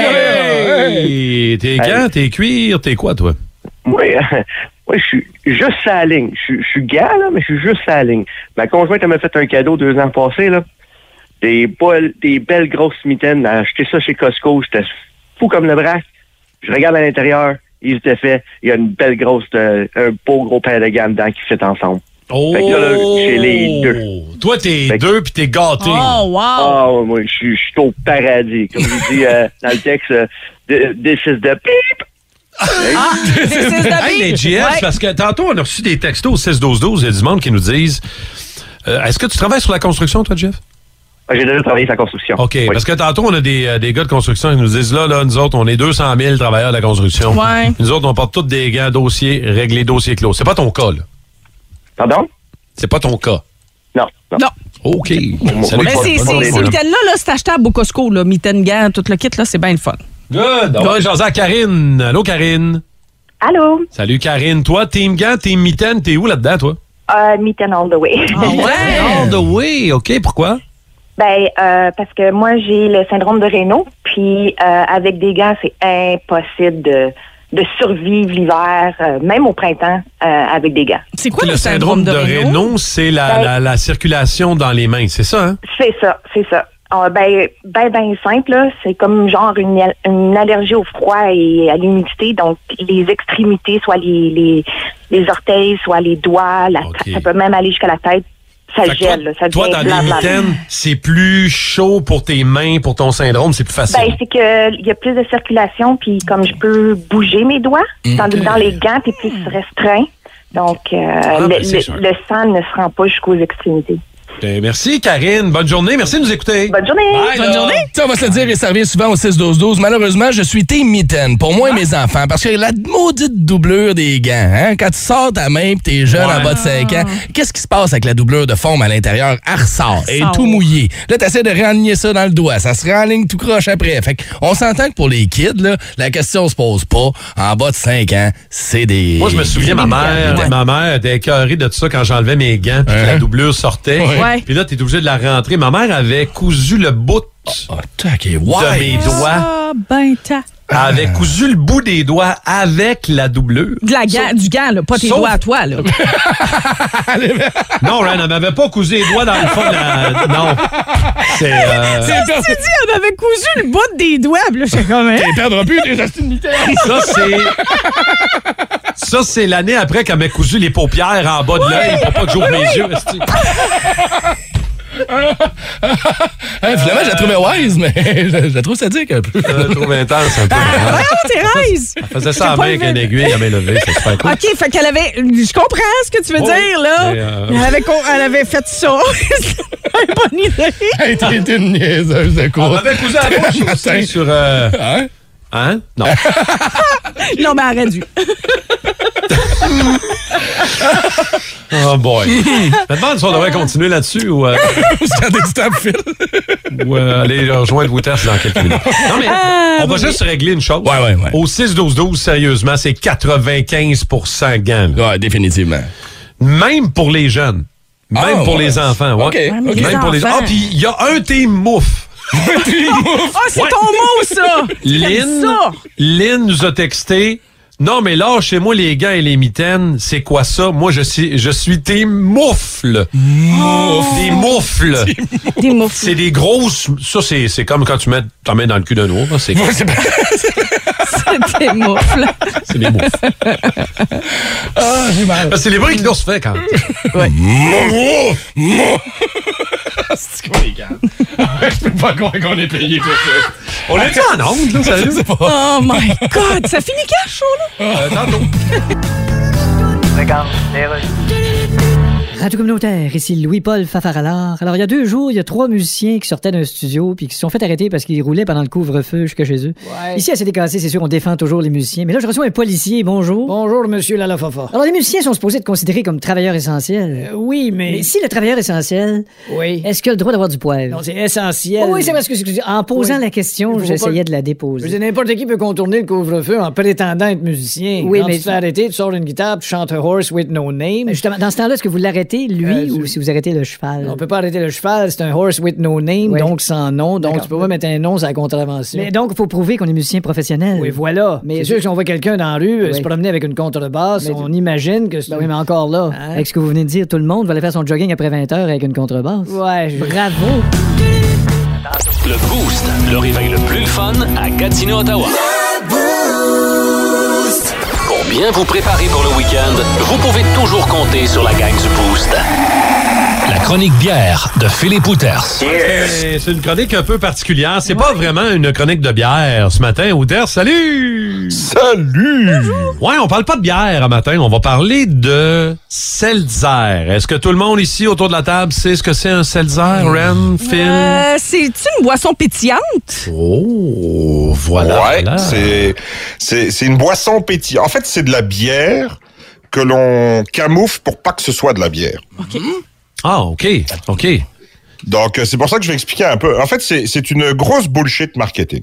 Hey, t'es quand? T'es cuir? T'es quoi, toi? Oui, oui, je suis juste à la ligne. Je suis- je suis gars, là, mais je suis juste à la ligne. Ma conjointe, elle m'a fait un cadeau deux ans passés, là. Des, bol- des belles grosses mitaines. Elle a acheté ça chez Costco. J'étais fou comme le braque. Je regarde à l'intérieur. Ils étaient faits. Il y a une belle grosse, euh, un beau gros paire de gants dedans qui fit ensemble. Oh! Fait que là, là, j'ai les deux. Toi, t'es Fait que- deux puis t'es gâté. Oh, wow! Ah, ouais, moi, je suis je suis au paradis. Comme je dis euh, dans le texte, euh, this is the beep. Ah, this is the Hey, mais beat. J F, Ouais. parce que tantôt, on a reçu des textos au six douze douze. Il y a du monde qui nous disent euh, est-ce que tu travailles sur la construction, toi, Jeff? Ah, j'ai déjà travaillé sur la construction. OK, Oui. parce que tantôt, on a des, euh, des gars de construction qui nous disent là, là, nous autres, on est deux cent mille travailleurs de la construction. Ouais. Nous autres, on porte tous des gants, dossiers, réglés, dossiers clos. C'est pas ton cas, là. Pardon? C'est pas ton cas. Non, non. Non. OK. Moi, Salut, Mais bonne- c'est, bonne c'est, journée, ces mon homme. mitaines-là, là, c'est achetable au Costco, là. Mitaines, gants, tout le kit, là, c'est bien le fun. Good. On va jaser à Karine. Allô, Karine. Allô? Salut, Karine. Toi, team gants, team mitaine, t'es où là-dedans, toi? Euh, mitaine all the way. All the way. OK, pourquoi? Ben, euh, parce que moi, j'ai le syndrome de Raynaud, puis euh, avec des gants, c'est impossible de, de survivre l'hiver, euh, même au printemps, euh, avec des gants. C'est quoi le, le syndrome de Raynaud? C'est la, Ben- la, la circulation dans les mains, c'est ça, hein? C'est ça, c'est ça. Euh, ben, ben, ben simple, là. C'est comme genre une, al- une allergie au froid et à l'humidité. Donc, les extrémités, soit les, les, les orteils, soit les doigts, la, ça peut même aller jusqu'à la tête. Ça Fait que gèle, là, ça Toi, devient dans blanc, les blanc. mitaines, c'est plus chaud pour tes mains, pour ton syndrome, c'est plus facile. Ben, c'est que il y a plus de circulation, puis comme je peux bouger mes doigts, tandis que dans les gants, t'es plus restreint. Donc, euh, ben, le, c'est le- sûr. le sang ne se rend pas jusqu'aux extrémités. Ben, merci, Karine. Bonne journée. Merci de nous écouter. Bonne journée. Bye, Bonne là. journée. Ça, on va se le dire et ça revient souvent au six douze douze. Malheureusement, je suis team mitaine pour moi et mes enfants parce que la maudite doublure des gants, hein, quand tu sors ta main et t'es jeune Ouais. en bas de cinq ans, qu'est-ce qui se passe avec la doublure de forme à l'intérieur? Elle ressort, elle est ressort. tout mouillée. Là, t'essaies de réaligner ça dans le doigt. Ça se réaligne tout croche après. Fait on s'entend que pour les kids, là, la question se pose pas. En bas de cinq ans, c'est des... Moi, je me souviens, ma mère, Ouais. ma mère était écœurée de ça quand j'enlevais mes gants puis que la doublure sortait. Ouais. Puis là, t'es obligé de la rentrer. Ma mère avait cousu le bout Oh, tac, et de ouais. mes doigts. Ah, ben, t'as. Elle avait cousu le bout des doigts avec la doublure. De la gant, du gant, là, pas tes Sauf- doigts à toi, là. Non, Ren, elle m'avait pas cousu les doigts dans le fond de la... Non. C'est... euh, Tu dis, elle m'avait cousu le bout des doigts, puis là, je suis comme, hein? Tu perdras plus tes astuces mitaines. Ça, c'est... Ça, c'est l'année après qu'elle m'a cousu les paupières en bas de l'œil pour pas que j'ouvre mes yeux. esti. Hein, finalement, je la trouvais wise, mais je, je la trouve sadique un peu. Je la trouve intense un peu. Ah, hein. Thérèse! Elle faisait ça J'ai à pas main avec levé. une aiguille à main levée. C'est super cool. OK, fait qu'elle avait. Je comprends ce que tu veux Oui, dire, là. mais, euh, Elle, avait, con- elle avait fait ça. C'est pas une idée. Hey, t'es une niaiseuse de On quoi? m'avait cousu à la bouche aussi sur... euh, Hein? Hein? Non. Non, mais elle aurait dû. Oh boy. Je me demande si on devrait continuer là-dessus ou, euh, Quand t'es du temps fil. ou euh, aller rejoindre Wouters dans quelques minutes. Non, mais on va juste régler une chose. Ouais, ouais, ouais. Au six douze douze, sérieusement, c'est quatre-vingt-quinze pour cent gants. là. Ouais, définitivement. Même pour les jeunes. Même Ah, pour ouais. les enfants. Ouais. OK, Ouais, mais OK. les Même pour les enfants. Ah, puis il y a un team mouf. Ah, c'est Ouais. ton mot, ça! Lynn, ça. Lynn nous a texté. Non, mais là, chez moi, les gants et les mitaines, c'est quoi ça? Moi, je suis, je suis team moufles. Des moufles. Des moufles. C'est des grosses. Ça, c'est, c'est comme quand tu mets ta main dans le cul d'un ours. là. C'est, Des moufles. c'est des moufles. Ah, j'ai mal. C'est les bruits que l'ours fait quand. C'est quoi les gars? Je peux pas croire qu'on est payé pour ça. On est en onde, là, sérieux? Oh my God! Ça finit quand, chaud, là? Euh, tantôt. Regarde, les rues. Radio communautaire, ici Louis-Paul Fafaralard. Alors, il y a deux jours, il y a trois musiciens qui sortaient d'un studio puis qui se sont fait arrêter parce qu'ils roulaient pendant le couvre-feu jusque chez eux. Ouais. Ici, à C D K C, c'est sûr, on défend toujours les musiciens. Mais là, je reçois un policier. Bonjour. Bonjour, monsieur Lalafafa. Alors, les musiciens sont supposés être considérés comme travailleurs essentiels. Euh, oui, mais... Mais si le travailleur essentiel, Oui. est-ce qu'il a le droit d'avoir du poivre? Non, c'est essentiel. Oh oui, c'est parce que excusez, en posant Oui. la question, Il faut j'essayais pas- de la Je déposer. veux dire, n'importe qui peut contourner le couvre-feu en prétendant être musicien. Oui, Quand mais- tu te fais arrêter, tu sors une guitare, tu chantes A Horse with No Name. Mais justement, dans ce temps-là, est-ce que vous l'arrêtez l'arrêtez, lui, Euh, ou je- si vous arrêtez le cheval? On peut pas arrêter le cheval, c'est un horse with no name, Oui. donc sans nom, donc D'accord. tu peux pas mettre un nom sur la contravention. Mais donc, il faut prouver qu'on est musicien professionnel. Oui, voilà. Mais c'est sûr que si on voit quelqu'un dans la rue euh, Oui. se promener avec une contrebasse, Mais- on imagine que c'est... Ben oui, mais encore là. Hein? Avec ce que vous venez de dire, tout le monde va aller faire son jogging après vingt heures avec une contrebasse. Ouais, je... Bravo! Le Boost, le réveil le plus fun à Gatineau, Ottawa. Pour bien vous préparer pour le week-end, vous pouvez toujours compter sur la gang du Boost. La chronique bière de Philippe Houters. C'est c'est une chronique un peu particulière. C'est pas vraiment une chronique de bière ce matin. Houters, salut! Salut! Ouais, on parle pas de bière ce matin. On va parler de seltzer. Est-ce que tout le monde ici autour de la table sait ce que c'est un seltzer? Ren, Phil? Euh, c'est-tu une boisson pétillante? Oh, voilà. Ouais, voilà. c'est, c'est, c'est une boisson pétillante. En fait, c'est de la bière que l'on camoufle pour pas que ce soit de la bière. OK. Ah, OK. OK. Donc, euh, c'est pour ça que je vais expliquer un peu. En fait, c'est, c'est une grosse bullshit marketing.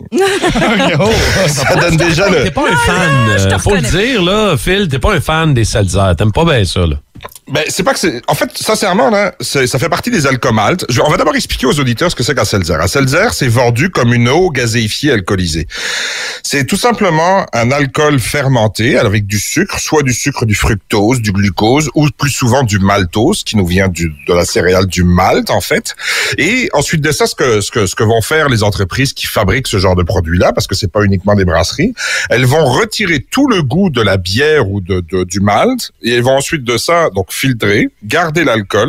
Ça donne déjà le... T'es pas un fan, euh, faut le dire, là, Phil, t'es pas un fan des seltzer. T'aimes pas bien ça, là. Ben, c'est pas que c'est... En fait, sincèrement, là, c'est, ça fait partie des alcomaltes. Je, on va d'abord expliquer aux auditeurs ce que c'est qu'un seltzer. Un seltzer, c'est vendu comme une eau gazéifiée alcoolisée. C'est tout simplement un alcool fermenté avec du sucre, soit du sucre du fructose, du glucose, ou plus souvent du maltose, qui nous vient du, de la céréale du malt, en fait. Et ensuite de ça, ce que, ce que, ce que vont faire les entreprises qui fabriquent ce genre de produit-là, parce que c'est pas uniquement des brasseries, elles vont retirer tout le goût de la bière ou de, de du malt, et elles vont ensuite de ça, donc, filtrer, garder l'alcool,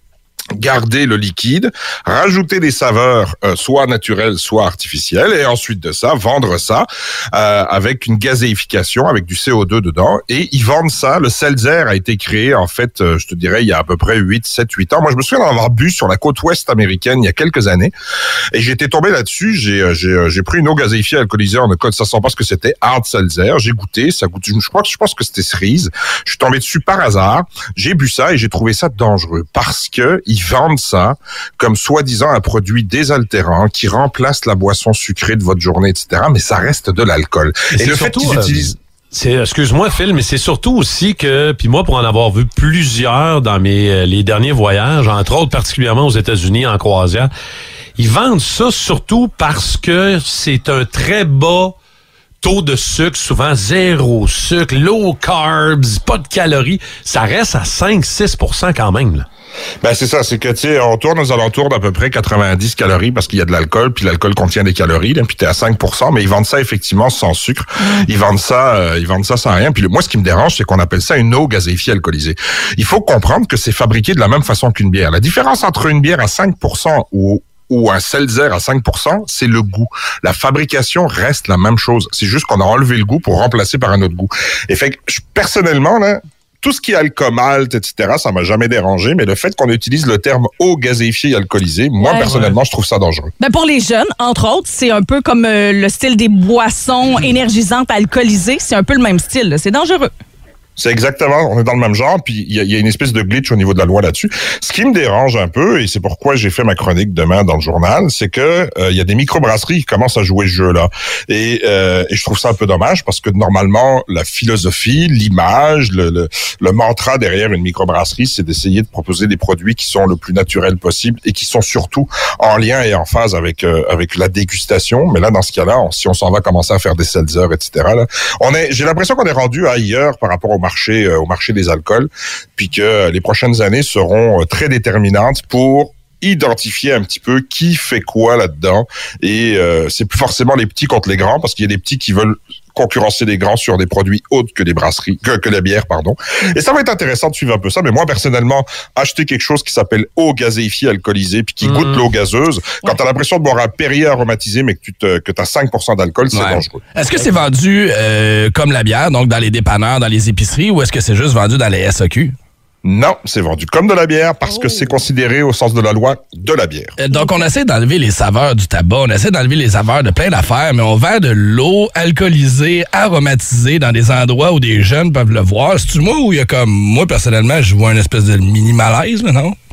garder le liquide, rajouter des saveurs euh, soit naturelles, soit artificielles, et ensuite de ça, vendre ça euh, avec une gazéification, avec du C O deux dedans, et ils vendent ça. Le seltzer a été créé, en fait, euh, je te dirais, il y a à peu près huit, sept, huit ans. Moi, je me souviens d'en avoir bu sur la côte ouest américaine il y a quelques années, et j'étais tombé là-dessus. J'ai euh, j'ai, euh, j'ai pris une eau gazéifiée alcoolisée en ne sachant pas ce que c'était, hard seltzer. J'ai goûté, ça goûte, je crois, je pense que c'était cerise. Je suis tombé dessus par hasard. J'ai bu ça et j'ai trouvé ça dangereux parce que ils vendent ça comme soi-disant un produit désaltérant qui remplace la boisson sucrée de votre journée, et cetera. Mais ça reste de l'alcool. Et, et c'est le surtout, fait qu'ils euh, utilisent... C'est, excuse-moi, Phil, mais c'est surtout aussi que, puis moi, pour en avoir vu plusieurs dans mes euh, les derniers voyages, entre autres particulièrement aux États-Unis en croisière, ils vendent ça surtout parce que c'est un très bas taux de sucre, souvent zéro sucre, low carbs, pas de calories. Ça reste à cinq à six pour cent quand même, là. Ben, c'est ça, c'est que, tu sais, on tourne aux alentours d'à peu près quatre-vingt-dix calories parce qu'il y a de l'alcool, puis l'alcool contient des calories, là, puis t'es à cinq pour cent, mais ils vendent ça effectivement sans sucre. Ils vendent ça, euh, ils vendent ça sans rien. Puis le, moi, ce qui me dérange, c'est qu'on appelle ça une eau gazéifiée alcoolisée. Il faut comprendre que c'est fabriqué de la même façon qu'une bière. La différence entre une bière à cinq pour cent ou ou un seltzer à cinq pour cent, c'est le goût. La fabrication reste la même chose. C'est juste qu'on a enlevé le goût pour remplacer par un autre goût. Et fait que, je, personnellement, là, tout ce qui est alcomalt, et cetera, ça m'a jamais dérangé, mais le fait qu'on utilise le terme eau gazéifiée alcoolisée, moi, Ouais. personnellement, je trouve ça dangereux. Ben pour les jeunes, entre autres, c'est un peu comme euh, le style des boissons énergisantes alcoolisées. C'est un peu le même style, là. C'est dangereux. C'est exactement, on est dans le même genre, puis il y, y a une espèce de glitch au niveau de la loi là-dessus. Ce qui me dérange un peu, et c'est pourquoi j'ai fait ma chronique demain dans le journal, c'est que il euh, y a des microbrasseries qui commencent à jouer ce jeu-là. Et, euh, et je trouve ça un peu dommage, parce que normalement, la philosophie, l'image, le, le, le mantra derrière une microbrasserie, c'est d'essayer de proposer des produits qui sont le plus naturels possible et qui sont surtout en lien et en phase avec euh, avec la dégustation. Mais là, dans ce cas-là, on, si on s'en va commencer à faire des seltzers, et cetera, là, on est, j'ai l'impression qu'on est rendu ailleurs par rapport au marché, euh, au marché des alcools, puis que euh, les prochaines années seront euh, très déterminantes pour identifier un petit peu qui fait quoi là-dedans. Et euh, c'est plus forcément les petits contre les grands, parce qu'il y a des petits qui veulent concurrencer les grands sur des produits autres que les brasseries, que, que la bière, pardon. Et ça va être intéressant de suivre un peu ça, mais moi, personnellement, acheter quelque chose qui s'appelle eau gazéifiée alcoolisée puis qui mmh. goûte l'eau gazeuse, quand ouais. t'as l'impression de boire un Perrier aromatisé, mais que tu te, que t'as cinq pour cent d'alcool, c'est ouais. dangereux. Est-ce que c'est vendu euh, comme la bière, donc dans les dépanneurs, dans les épiceries, ou est-ce que c'est juste vendu dans les S A Q? Non, c'est vendu comme de la bière parce oh. que c'est considéré au sens de la loi de la bière. Donc, on essaie d'enlever les saveurs du tabac, on essaie d'enlever les saveurs de plein d'affaires, mais on vend de l'eau alcoolisée, aromatisée dans des endroits où des jeunes peuvent le voir. C'est-tu moi ou il y a comme, moi personnellement, je vois une espèce de mini-malaise, là, non?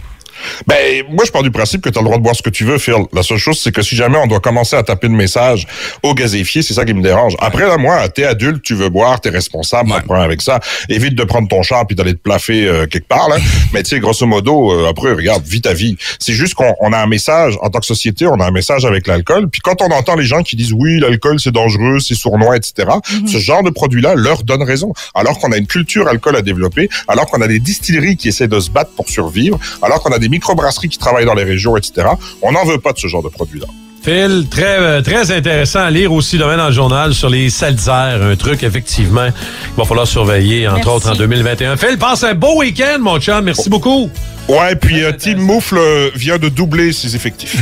Ben, moi, je pars du principe que tu as le droit de boire ce que tu veux, Phil. La seule chose, c'est que si jamais on doit commencer à taper le message au gazéifié, c'est ça qui me dérange. Après, là, moi, t'es adulte, tu veux boire, t'es responsable, pas de problème avec ça. Évite de prendre ton char puis d'aller te plaffer euh, quelque part, là. Mais tu sais, grosso modo, euh, après, regarde, vis ta vie. C'est juste qu'on on a un message, en tant que société, on a un message avec l'alcool. Puis quand on entend les gens qui disent, oui, l'alcool, c'est dangereux, c'est sournois, et cetera, mm-hmm. ce genre de produit-là leur donne raison. Alors qu'on a une culture alcool à développer, alors qu'on a des distilleries qui essaient de se battre pour survivre, alors qu'on a des microbrasseries qui travaillent dans les régions, et cetera. On n'en veut pas de ce genre de produit-là. Phil, très euh, très intéressant à lire aussi demain dans le journal sur les seltzers, un truc effectivement qu'il va falloir surveiller, entre Merci. autres en deux mille vingt et un. Phil, passe un beau week-end, mon chum. Merci oh. beaucoup. Ouais, puis euh, Team Moufle euh, vient de doubler ses effectifs.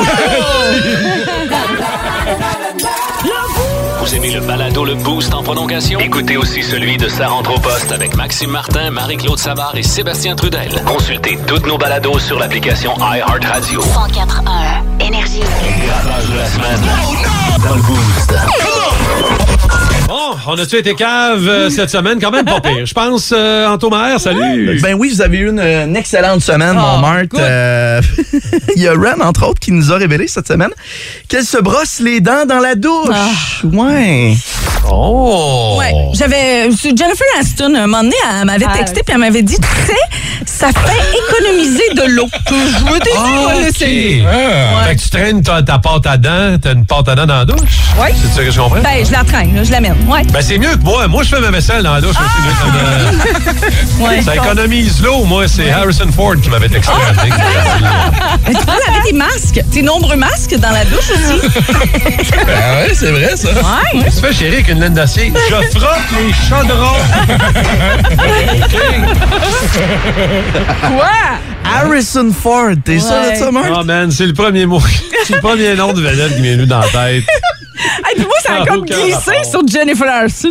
Vous aimez le balado Le Boost en prolongation? Écoutez aussi celui de Sa rentre au poste avec Maxime Martin, Marie-Claude Savard et Sébastien Trudel. Consultez toutes nos balados sur l'application iHeartRadio. cent quatre un Énergie. Les ravages de la semaine dans le Boost. Bon, on a-tu été cave euh, cette semaine? Quand même pas pire. Je pense, euh, Antomaire, salut! Ben oui, vous avez eu une, une excellente semaine, oh, mon Marthe. Euh, il y a Ren, entre autres, qui nous a révélé cette semaine qu'elle se brosse les dents dans la douche. Ah. Ouais. Oh! Ouais. J'avais. Jennifer Aniston, un moment donné, elle m'avait texté puis elle m'avait dit, tu sais, ça fait économiser de l'eau. Je veux dire, oh, okay. l'essayer. Ah. Ouais. Fait que tu traînes ta, ta pâte à dents, t'as une pâte à dents dans la douche? Oui. C'est ça que je comprends? Ben, je la traîne, là, je l'amène. Ouais. Ben, c'est mieux que moi. Moi, je fais ma vaisselle dans la douche ah! aussi. Comme, euh, ouais, ça économise l'eau. Moi, c'est ouais. Harrison Ford qui m'avait texté. Oh! Tu peux laver des masques. Tes nombreux masques dans la douche aussi. Ben ouais, c'est vrai, ça. Ouais. Qu'est-ce que tu fais, chérie, avec une laine d'acier? Je frotte les chaudrons. Quoi? Harrison Ford, t'es ouais. sûr de ça, Marc? Oh man, c'est le premier mot. C'est le premier nom de vedette qui m'est venu dans la tête. Hey, puis moi, ça a ah, comme glissé rapport. Sur Jennifer Aniston.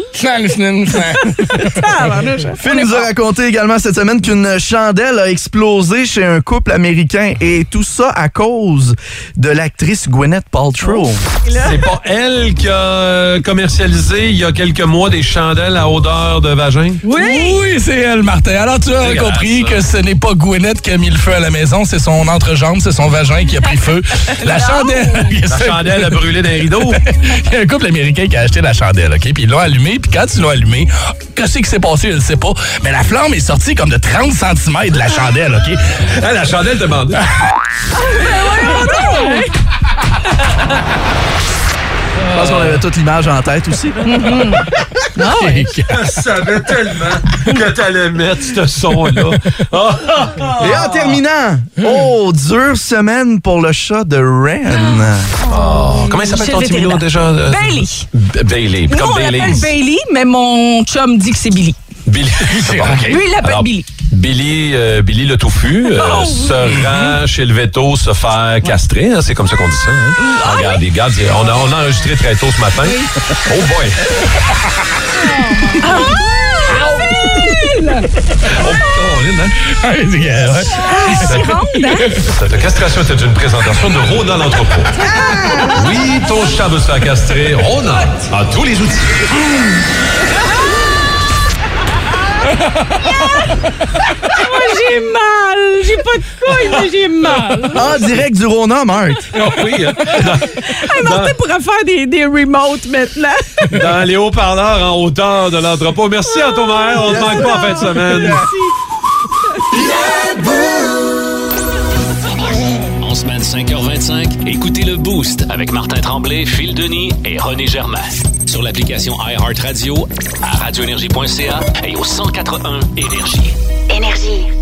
Phil nous a raconté également cette semaine qu'une chandelle a explosé chez un couple américain et tout ça à cause de l'actrice Gwyneth Paltrow. C'est pas elle qui a commercialisé il y a quelques mois des chandelles à odeur de vagin? Oui! Oui, c'est elle, Martin. Alors, tu as compris ça. Que ce n'est pas Gwyneth qui a mis le feu à la maison, c'est son entrejambe, c'est son vagin qui a pris feu. La chandelle... La chandelle a brûlé dans les rideaux. Il y a un couple américain qui a acheté la chandelle, OK? Puis ils l'ont allumée, puis quand ils l'ont allumée, qu'est-ce qui s'est passé, je ne sais pas, mais la flamme est sortie comme de trente centimètres de la chandelle, OK? Ah, la chandelle demandait. Je pense qu'on avait toute l'image en tête aussi. Mm-hmm. Ah ouais. Je savais tellement que t'allais mettre ce son-là. Et en terminant, oh, dure semaine pour le chat de Ren. Oh, comment il s'appelle ton petit Milo déjà? Bailey. B- Bailey. Nous, Comme on Bailey. l'appelle Bailey, mais mon chum dit que c'est Billy. Billy. Okay. Lui, il l'appelle Alors, Billy. Billy, euh, Billy le touffu euh, oh, se oui. rend chez le véto se faire castrer. Hein, c'est comme ça qu'on dit ça. Hein? Ah, regarde, oui? regarde, on a, on a enregistré très tôt ce matin. Oui. Oh boy! Ah, oh, oh, Cette castration était une présentation de Rona l'entrepôt. Oui, ton chat veut se faire castrer. Rona a tous les outils. Moi, j'ai mal. J'ai pas de couilles, mais j'ai mal. En direct du Rona, Marc. Oh, oui. Hein. Hey, Martin pourrait faire des, des remotes maintenant. Dans les haut-parleurs en hauteur de l'entrepôt. Merci à ton mère. On ne yes, manque pas en fin de semaine. Merci. En semaine cinq heures vingt-cinq, écoutez le Boost avec Martin Tremblay, Phil Denis et René Germain. Sur l'application iHeartRadio, à radio énergie point c a et au cent quatre un Énergie. Énergie.